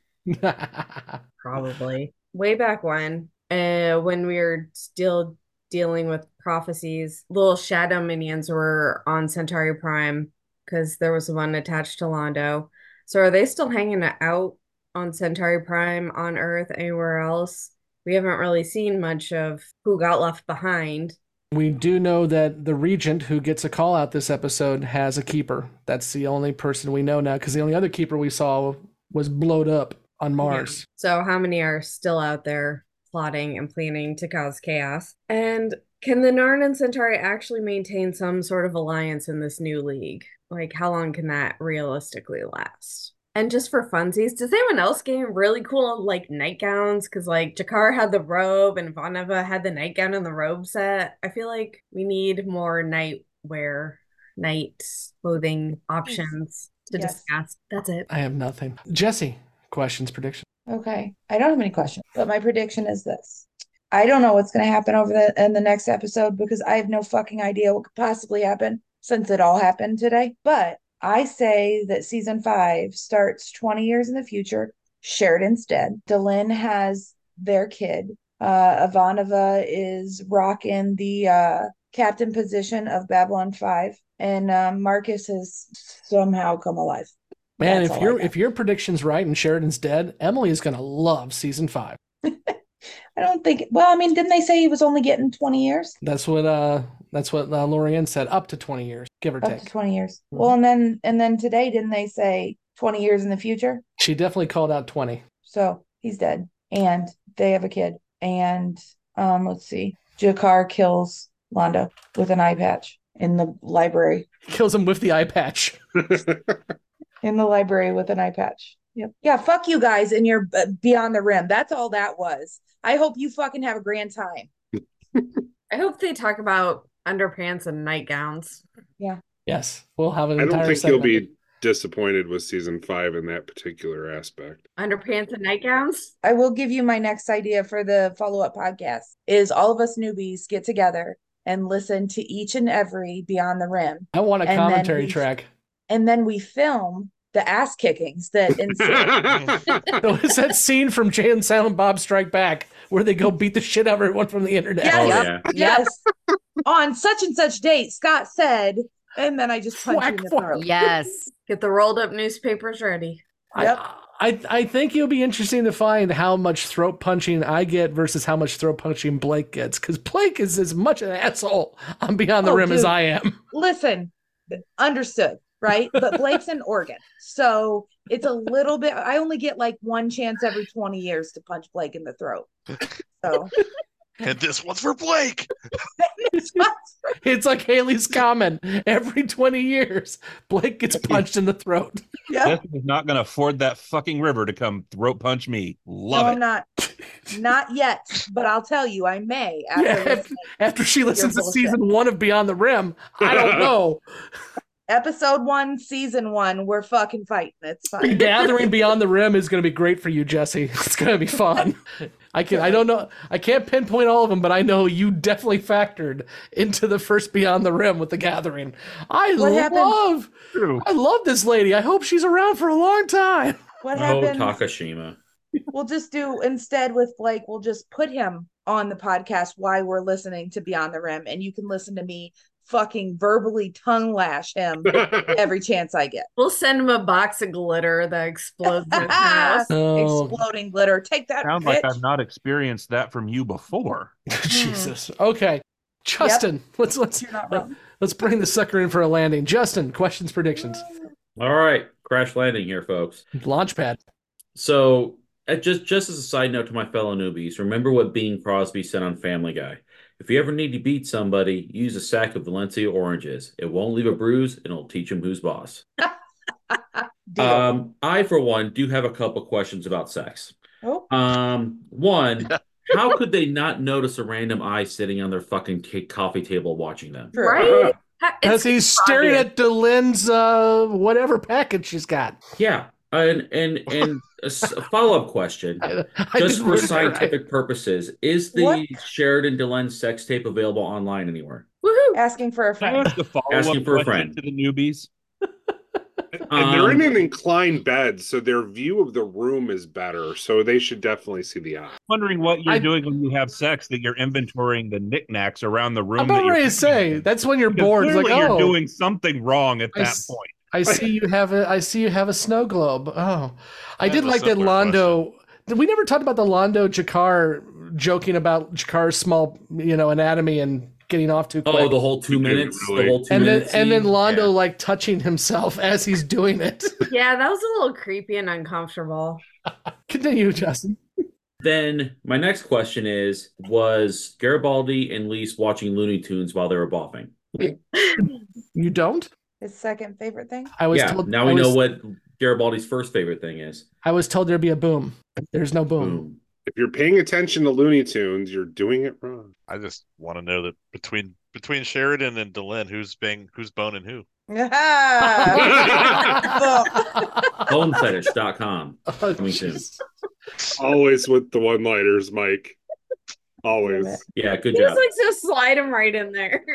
Probably. Way back when, uh, when we were still dealing with prophecies, little shadow minions were on Centauri Prime because there was one attached to Londo. So are they still hanging out on Centauri Prime on Earth, anywhere else? We haven't really seen much of who got left behind. We do know that the Regent, who gets a call out this episode, has a keeper. That's the only person we know now, because the only other keeper we saw was blowed up on Mars. Yeah. So how many are still out there plotting and planning to cause chaos? And can the Narn and Centauri actually maintain some sort of alliance in this new league? Like, how long can that realistically last? And just for funsies, does anyone else get really cool, like, nightgowns? Because, like, Jakar had the robe and Ivanova had the nightgown and the robe set. I feel like we need more nightwear, night clothing options to Yes. discuss. That's it. I have nothing. Jesse, questions, predictions. Okay. I don't have any questions, but my prediction is this. I don't know what's going to happen over the in the next episode because I have no fucking idea what could possibly happen since it all happened today. But I say that season five starts twenty years in the future. Sheridan's dead. Delenn has their kid. Uh, Ivanova is rocking the uh, captain position of Babylon five. And um, Marcus has somehow come alive. Man, That's if all your I got. if your prediction's right and Sheridan's dead, Emily is going to love season five. I don't think. Well, I mean, didn't they say he was only getting twenty years? That's what uh that's what uh, Lorianne said. Up to twenty years, give or Up take. to twenty years. Well, and then and then today, didn't they say twenty years in the future? She definitely called out twenty. So he's dead, and they have a kid. And um, let's see, Jakar kills Londo with an eye patch in the library. Kills him with the eye patch. In the library with an eye patch. Yep. Yeah. Fuck you guys and your uh, Beyond the Rim. That's all that was. I hope you fucking have a grand time. I hope they talk about underpants and nightgowns. Yeah. Yes, we'll have an I don't entire think segment. you'll be disappointed with season five in that particular aspect. Underpants and nightgowns? I will give you my next idea for the follow-up podcast is all of us newbies get together and listen to each and every Beyond the Rim. I want a And then commentary we- track. And then we film the ass kickings that ensue. So it's that scene from Jay and Silent Bob Strike Back where they go beat the shit out of everyone from the internet. Yes. Yes. On such and such date, Scott said, and then I just punch you in the throat. Yes. Get the rolled up newspapers ready. Yep. I, I think it'll be interesting to find how much throat punching I get versus how much throat punching Blake gets. Because Blake is as much an asshole on Beyond the Oh, Rim as dude. I am. Listen, understood, right? But Blake's in Oregon. So it's a little bit, I only get like one chance every twenty years to punch Blake in the throat. So. And this one's for Blake. It's like Haley's comment. Every twenty years, Blake gets punched in the throat. Yeah. This is not going to afford that fucking river to come throat punch me. Love no, it. I'm not. Not yet, but I'll tell you, I may. After Yeah, listening after, after she to your listens to bullshit. season one of Beyond the Rim, I don't know. Episode one, season one, we're fucking fighting. It's fine. Gathering Beyond the Rim is going to be great for you, Jesse. It's going to be fun. I can. I don't know. I can't pinpoint all of them, but I know you definitely factored into the first Beyond the Rim with the Gathering. I What love. I love this lady. I hope she's around for a long time. What Oh, happens? Takashima. We'll just do instead with Blake, we'll just put him on the podcast while we're listening to Beyond the Rim, and you can listen to me fucking verbally tongue lash him every chance I get. We'll send him a box of glitter that explodes in his house. Oh. Exploding glitter. Take that, Sound bitch. like I've not experienced that from you before. Jesus. Okay, Justin. Let's let's let's bring the sucker in for a landing. Justin, questions, predictions. All right, crash landing here, folks. Launchpad. So, uh, just just as a side note to my fellow newbies, remember what Bing Crosby said on Family Guy. If you ever need to beat somebody, use a sack of Valencia oranges. It won't leave a bruise, and it'll teach them who's boss. um, I, for one, do have a couple questions about sex. Oh. Um, one, how could they not notice a random eye sitting on their fucking t- coffee table watching them? Right? As he's staring at Delenn's uh, whatever package she's got. Yeah, and and and a, s- a follow-up question, I just didn't for read it scientific purposes: is the What? Sheridan Delenn sex tape available online anywhere? Woohoo! Asking for a Can I friend. ask a follow-up Asking for a question friend. to the newbies? And they're in Um, an inclined bed, so their view of the room is better. So they should definitely see the eye. Wondering what you're I- doing when you have sex, that you're inventorying the knickknacks around the room. I'm that about you're ready to say that's when you're Because bored. It's like, clearly oh, you're doing something wrong at I that s- point. I see you have a. I see you have a snow globe. Oh, I, I did have a like that simpler Londo. We never talked about the Londo Jakar joking about Jakar's small, you know, anatomy and getting off too quick. Oh, the whole two We didn't minutes, really. the whole two and then minutes, and then scene? Londo Yeah. like touching himself as he's doing it. Yeah, that was a little creepy and uncomfortable. Continue, Justin. Then my next question is: was Garibaldi and Lise watching Looney Tunes while they were boffing? You don't? His second favorite thing. I was Yeah. told. Now I we was, know what Garibaldi's first favorite thing is. I was told there'd be a boom. There's no boom. Boom. If you're paying attention to Looney Tunes, you're doing it wrong. I just want to know that between between Sheridan and Delenn, who's bang who's boning who? bone fetish dot com. Oh, Coming soon. jeez. Always with the one-liners, Mike. Always. Yeah, good He just job. likes to slide him right in there.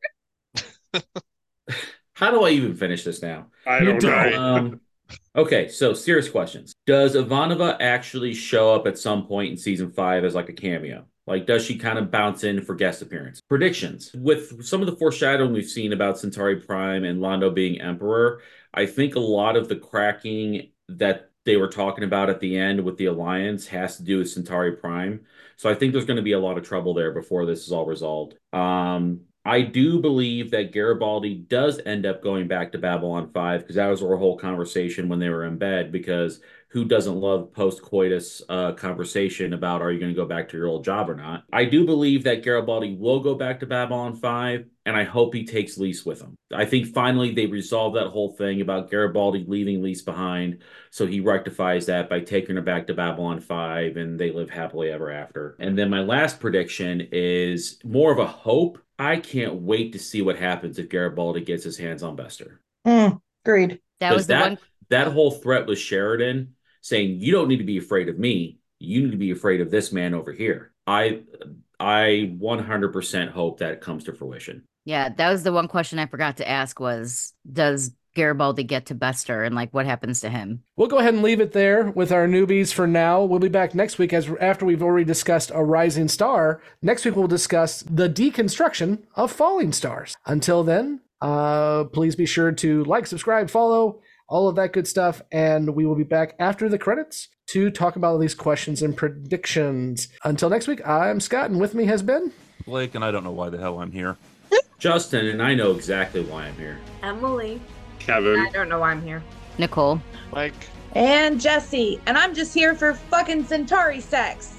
How do I even finish this now? I You don't don't. know. Um, okay, so serious questions. Does Ivanova actually show up at some point in season five as like a cameo? Like, does she kind of bounce in for guest appearance? Predictions. With some of the foreshadowing we've seen about Centauri Prime and Londo being Emperor, I think a lot of the cracking that they were talking about at the end with the Alliance has to do with Centauri Prime. So I think there's going to be a lot of trouble there before this is all resolved. Um, I do believe that Garibaldi does end up going back to Babylon five, because that was our whole conversation when they were in bed, because who doesn't love post-coitus uh, conversation about are you going to go back to your old job or not? I do believe that Garibaldi will go back to Babylon five, and I hope he takes Lise with him. I think finally they resolve that whole thing about Garibaldi leaving Lise behind, so he rectifies that by taking her back to Babylon five, and they live happily ever after. And then my last prediction is more of a hope. I can't wait to see what happens if Garibaldi gets his hands on Bester. Mm, agreed. That was the that, one. that whole threat was Sheridan saying, you don't need to be afraid of me. You need to be afraid of this man over here. I I one hundred percent hope that comes to fruition. Yeah, that was the one question I forgot to ask was, does Garibaldi get to Bester and like what happens to him? We'll go ahead and leave it there with our newbies for now. We'll be back next week as after we've already discussed A Rising Star. Next week we'll discuss the deconstruction of falling stars. Until then, uh, please be sure to like, subscribe, follow, all of that good stuff, and we will be back after the credits to talk about all these questions and predictions. Until next week, I'm Scott, and with me has been Blake, and I don't know why the hell I'm here. Justin, and I know exactly why I'm here. Emily. Kevin. I don't know why I'm here. Nicole. Mike. And Jesse. And I'm just here for fucking Centauri sex.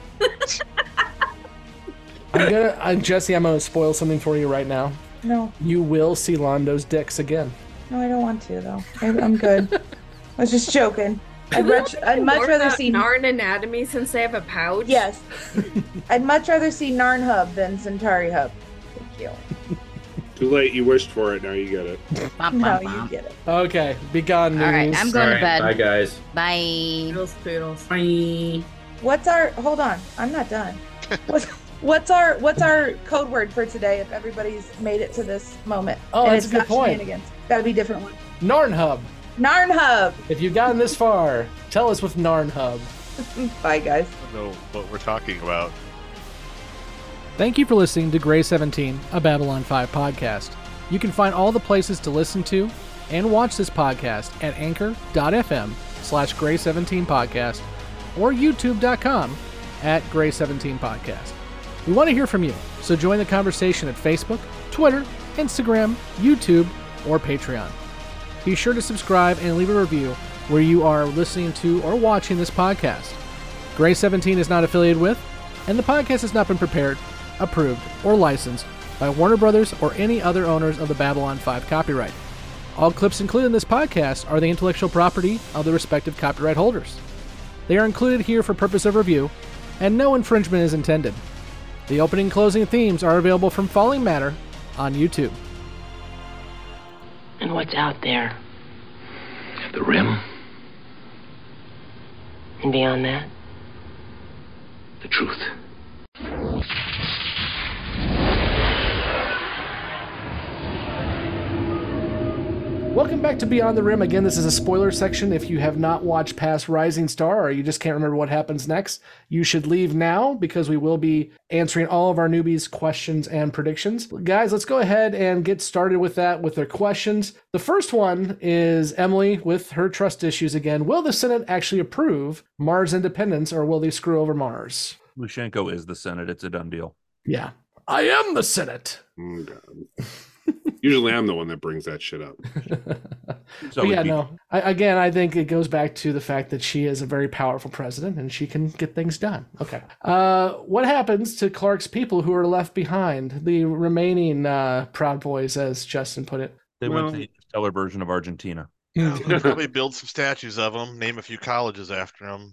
I'm gonna I'm Jesse, I'm gonna spoil something for you right now. No. You will see Londo's dicks again. No, I don't want to though. I, I'm good. I was just joking. I'd Have we much, learned I'd much more rather about see Narn anatomy since they have a pouch. Yes. I'd much rather see Narn Hub than Centauri Hub. Thank you. Too late. You wished for it. Now you get it. Bum, No, bum, you bum. get it. Okay, be gone, All right, News. I'm going All to bed. Bye, guys. Bye. Poodles, poodles. Bye. What's our? Hold on, I'm not done. What's what's our what's our code word for today? If everybody's made it to this moment, Oh, and that's it's a good not point. shenanigans. Got to be a different one. Narnhub. Narnhub. If you've gotten this far, tell us with Narnhub. Bye, guys. I don't know what we're talking about. Thank you for listening to Grey seventeen, a Babylon five podcast. You can find all the places to listen to and watch this podcast at anchor.fm slash Grey seventeen podcast or youtube.com at Grey seventeen podcast. We want to hear from you, so join the conversation at Facebook, Twitter, Instagram, YouTube, or Patreon. Be sure to subscribe and leave a review where you are listening to or watching this podcast. Grey seventeen is not affiliated with, and the podcast has not been prepared, approved, or licensed by Warner Brothers or any other owners of the Babylon five copyright. All clips included in this podcast are the intellectual property of the respective copyright holders. They are included here for purpose of review, and no infringement is intended. The opening and closing themes are available from Falling Matter on YouTube. And what's out there? The rim. And beyond that, the truth. Welcome back to Beyond the Rim. Again, this is a spoiler section. If you have not watched past Rising Star or you just can't remember what happens next, you should leave now because we will be answering all of our newbies' questions and predictions. Guys, let's go ahead and get started with that, with their questions. The first one is Emily with her trust issues again. Will the Senate actually approve Mars independence or will they screw over Mars? Lushenko is the Senate. It's a done deal. Yeah. I am the Senate. Oh, God. Usually I'm the one that brings that shit up. So But yeah, it'd be- no. I, again, I think it goes back to the fact that she is a very powerful president and she can get things done. Okay. Uh, what happens to Clark's people who are left behind? The remaining uh, Proud Boys, as Justin put it. They Well- went to the stellar version of Argentina. Probably build some statues of them. Name a few colleges after them.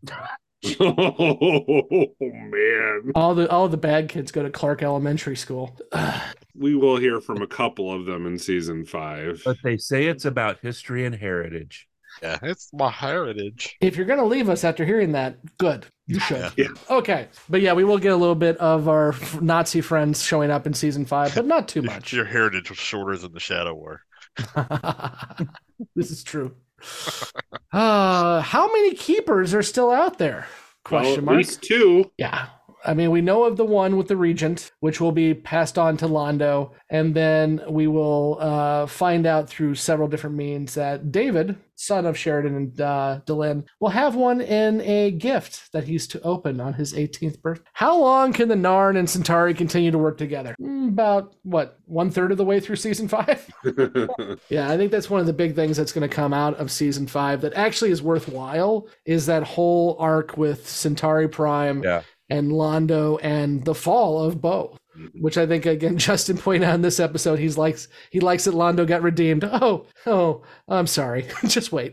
Oh, man. All the all the bad kids go to Clark Elementary School. We will hear from a couple of them in season five. But they say it's about history and heritage. Yeah, it's my heritage. If you're going to leave us after hearing that, good. You should. Yeah. Okay. But yeah, we will get a little bit of our Nazi friends showing up in season five, but not too much. Your heritage was shorter than the Shadow War. This is true. Uh, how many keepers are still out there? Question Well, at mark. least two. Yeah. I mean, we know of the one with the Regent, which will be passed on to Londo, and then we will uh, find out through several different means that David, son of Sheridan and uh, Delenn, will have one in a gift that he's to open on his eighteenth birthday. How long can the Narn and Centauri continue to work together? Mm, About, what, one third of the way through season five? Yeah, I think that's one of the big things that's going to come out of season five that actually is worthwhile, is that whole arc with Centauri Prime. Yeah. And Londo and the fall of Bo, which I think again Justin pointed out in this episode. He's likes he likes that Londo got redeemed. Oh, oh, I'm sorry. Just wait.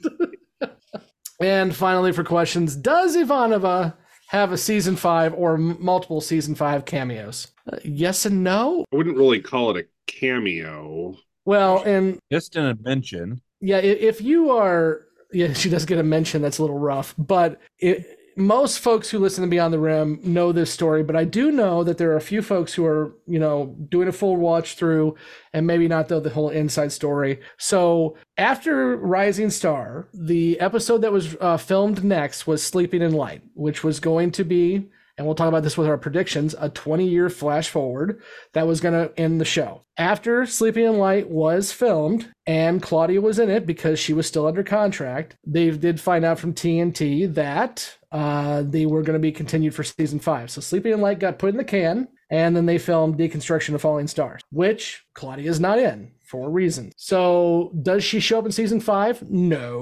And finally, for questions, does Ivanova have a season five or m- multiple season five cameos? Uh, yes and no. I wouldn't really call it a cameo. Well, and Just in a mention. yeah, i- if you are, yeah, she does get a mention. That's a little rough, but it. Most folks who listen to Beyond the Rim know this story, but I do know that there are a few folks who are, you know, doing a full watch through and maybe not know the whole inside story. So after Rising Star, the episode that was uh, filmed next was Sleeping in Light, which was going to be, and we'll talk about this with our predictions, a twenty-year flash forward that was going to end the show. After Sleeping in Light was filmed and Claudia was in it because she was still under contract, they did find out from T N T that uh, they were going to be continued for season five. So Sleeping in Light got put in the can, and then they filmed Deconstruction of Falling Stars, which Claudia is not in for a reason. So does she show up in season five? No.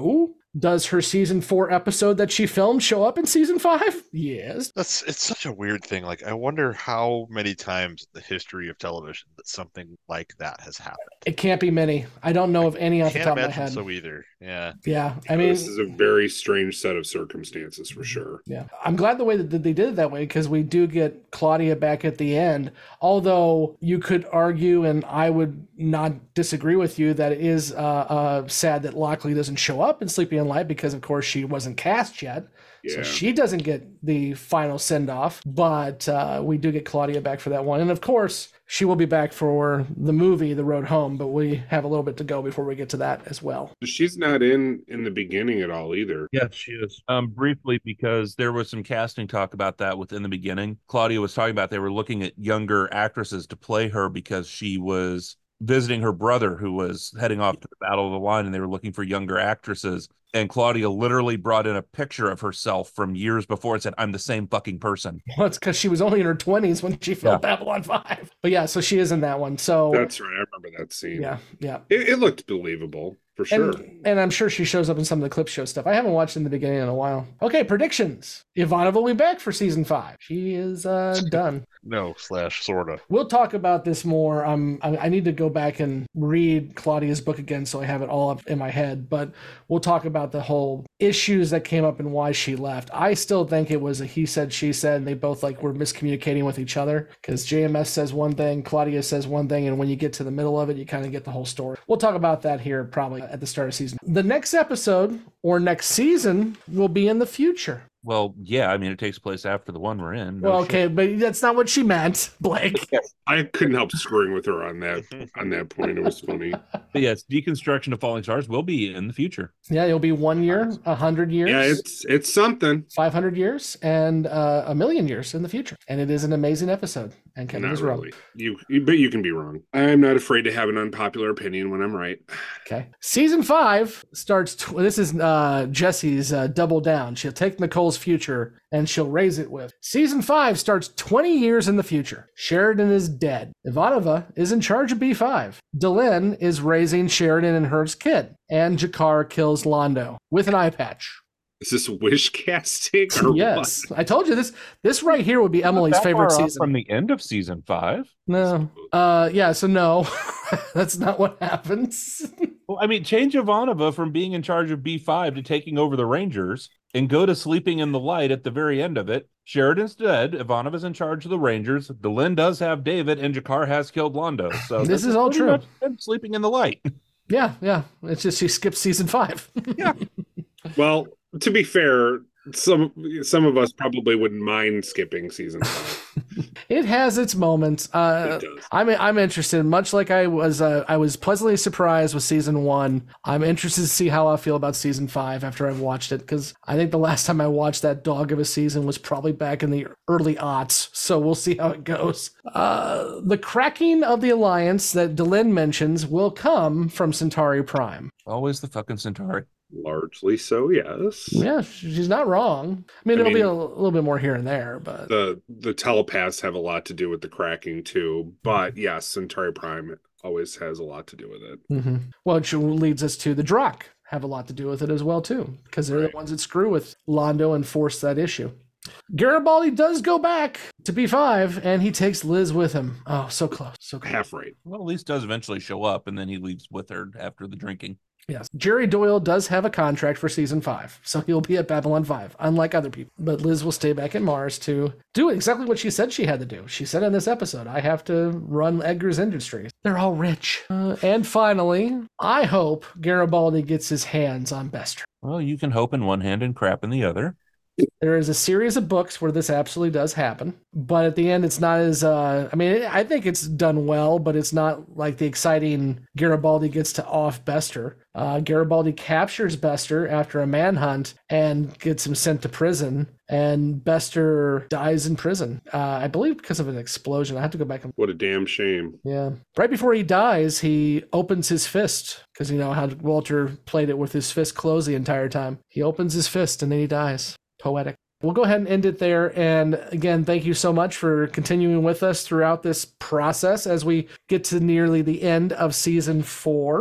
Does her season four episode that she filmed show up in season five? Yes. That's it's such a weird thing. Like, I wonder how many times in the history of television that something like that has happened. It can't be many. I don't know of any off the Can't top of my imagine head. so either. Yeah. Yeah. I mean, this is a very strange set of circumstances for sure. Yeah. I'm glad the way that they did it that way, because we do get Claudia back at the end. Although you could argue, and I would not disagree with you, that it is uh, uh, sad that Lockley doesn't show up in Sleeping in Light, because of course she wasn't cast yet. Yeah. So she doesn't get the final send off, but uh, we do get Claudia back for that one. And of course, she will be back for the movie, The Road Home, but we have a little bit to go before we get to that as well. She's not in in the beginning at all either. Yeah, she is. Um, briefly, because there was some casting talk about that within the beginning. Claudia was talking about they were looking at younger actresses to play her because she was visiting her brother who was heading off to the Battle of the Line, and they were looking for younger actresses. And Claudia literally brought in a picture of herself from years before and said, I'm the same fucking person. Well, it's because she was only in her twenties when she filmed Yeah. Babylon five. But yeah, so she is in that one. So That's right. I remember that scene. yeah, yeah. It, it looked believable for sure. And, and I'm sure she shows up in some of the clip show stuff. I haven't watched in the beginning in a while. Okay, predictions. Ivanova will be back for season five. She is uh, done. No, slash, sorta. We'll talk about this more. Um, I, I need to go back and read Claudia's book again so I have it all up in my head. But we'll talk about the whole issues that came up and why she left. I still think it was a he said, she said, and they both like were miscommunicating with each other, because J M S says one thing, Claudia says one thing, and when you get to the middle of it, you kind of get the whole story. We'll talk about that here probably at the start of season. The next episode or next season will be in the future. Well, yeah, I mean, it takes place after the one we're in. No Well, shit. okay, but that's not what she meant, Blake. I couldn't help screwing with her on that on that point. It was funny. But yes, Deconstruction of Falling Stars will be in the future. Yeah, it'll be one year, a hundred years. Yeah, it's it's something. five hundred years and uh, a million years in the future. And it is an amazing episode. And Kevin Not is wrong. really. You, you, but you can be wrong. I'm not afraid to have an unpopular opinion when I'm right. Okay. Season five starts. Tw- this is uh, Jesse's uh, double down. She'll take Nicole's future and she'll raise it with. Season five starts twenty years in the future. Sheridan is dead. Ivanova is in charge of B five. Delenn is raising Sheridan and her kid. And Jakar kills Londo with an eye patch. Is this wish casting? Or Yes, what? I told you this. This right here would be Emily's That favorite far off season. from the end of season five. No. Uh, yeah. So no, that's not what happens. Well, I mean, change Ivanova from being in charge of B five to taking over the Rangers and go to Sleeping in the Light at the very end of it. Sheridan's dead. Ivanova's in charge of the Rangers. Delenn does have David, and Jakar has killed Londo. So This is all pretty true. much him Sleeping in the Light. Yeah, yeah. It's just she skipped season five. Yeah. Well, to be fair, some some of us probably wouldn't mind skipping season five. It has its moments. Uh, It does. I'm I'm interested. Much like I was, uh, I was pleasantly surprised with season one. I'm interested to see how I feel about season five after I've watched it, because I think the last time I watched that dog of a season was probably back in the early aughts. So we'll see how it goes. Uh, the cracking of the alliance that Delenn mentions will come from Centauri Prime. Always the fucking Centauri. Largely so, yes. Yeah, she's not wrong. I mean, I it'll mean- be a, a little bit more here and there, but The the telepaths have a lot to do with the cracking too, but yes, Centauri Prime always has a lot to do with it. hmm Well, which leads us to the Drock have a lot to do with it as well too, because they're the ones that screw with Londo and force that issue. Garibaldi does go back to B five, and he takes Liz with him. Oh, so close, so close. Half right. Well, at least does eventually show up, and then he leaves with her after the drinking. Yes, Jerry Doyle does have a contract for season five, so he'll be at Babylon five, unlike other people. But Liz will stay back at Mars to do exactly what she said she had to do. She said in this episode, I have to run Edgar's Industries. They're all rich. Uh, and finally, I hope Garibaldi gets his hands on Bester. Well, you can hope in one hand and crap in the other. There is a series of books where this absolutely does happen, but at the end, it's not as, uh, I mean, I think it's done well, but it's not like the exciting Garibaldi gets to off Bester. Uh, Garibaldi captures Bester after a manhunt and gets him sent to prison, and Bester dies in prison, uh, I believe because of an explosion. I have to go back and What a damn shame. yeah. Right before he dies, he opens his fist, because you know how Walter played it with his fist closed the entire time. He opens his fist and then he dies. Poetic. We'll go ahead and end it there. And again, thank you so much for continuing with us throughout this process as we get to nearly the end of season four.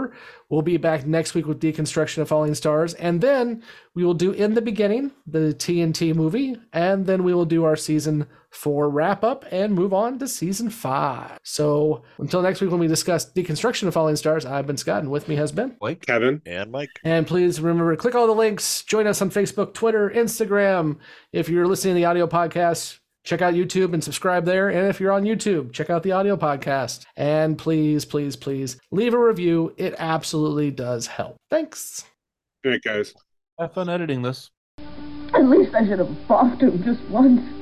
We'll be back next week with Deconstruction of Falling Stars, and then we will do In the Beginning, the T N T movie, and then we will do our season four wrap up and move on to season five. So until next week when we discuss Deconstruction of Falling Stars, I've been Scott, and with me has been Blake, Kevin, and Mike. And please remember, click all the links, join us on Facebook, Twitter, Instagram. If you're listening to the audio podcast, check out YouTube and subscribe there. And if you're on YouTube, check out the audio podcast. And please, please, please leave a review. It absolutely does help. Thanks. Good night, guys. Have fun editing this. At least I should have boffed him just once.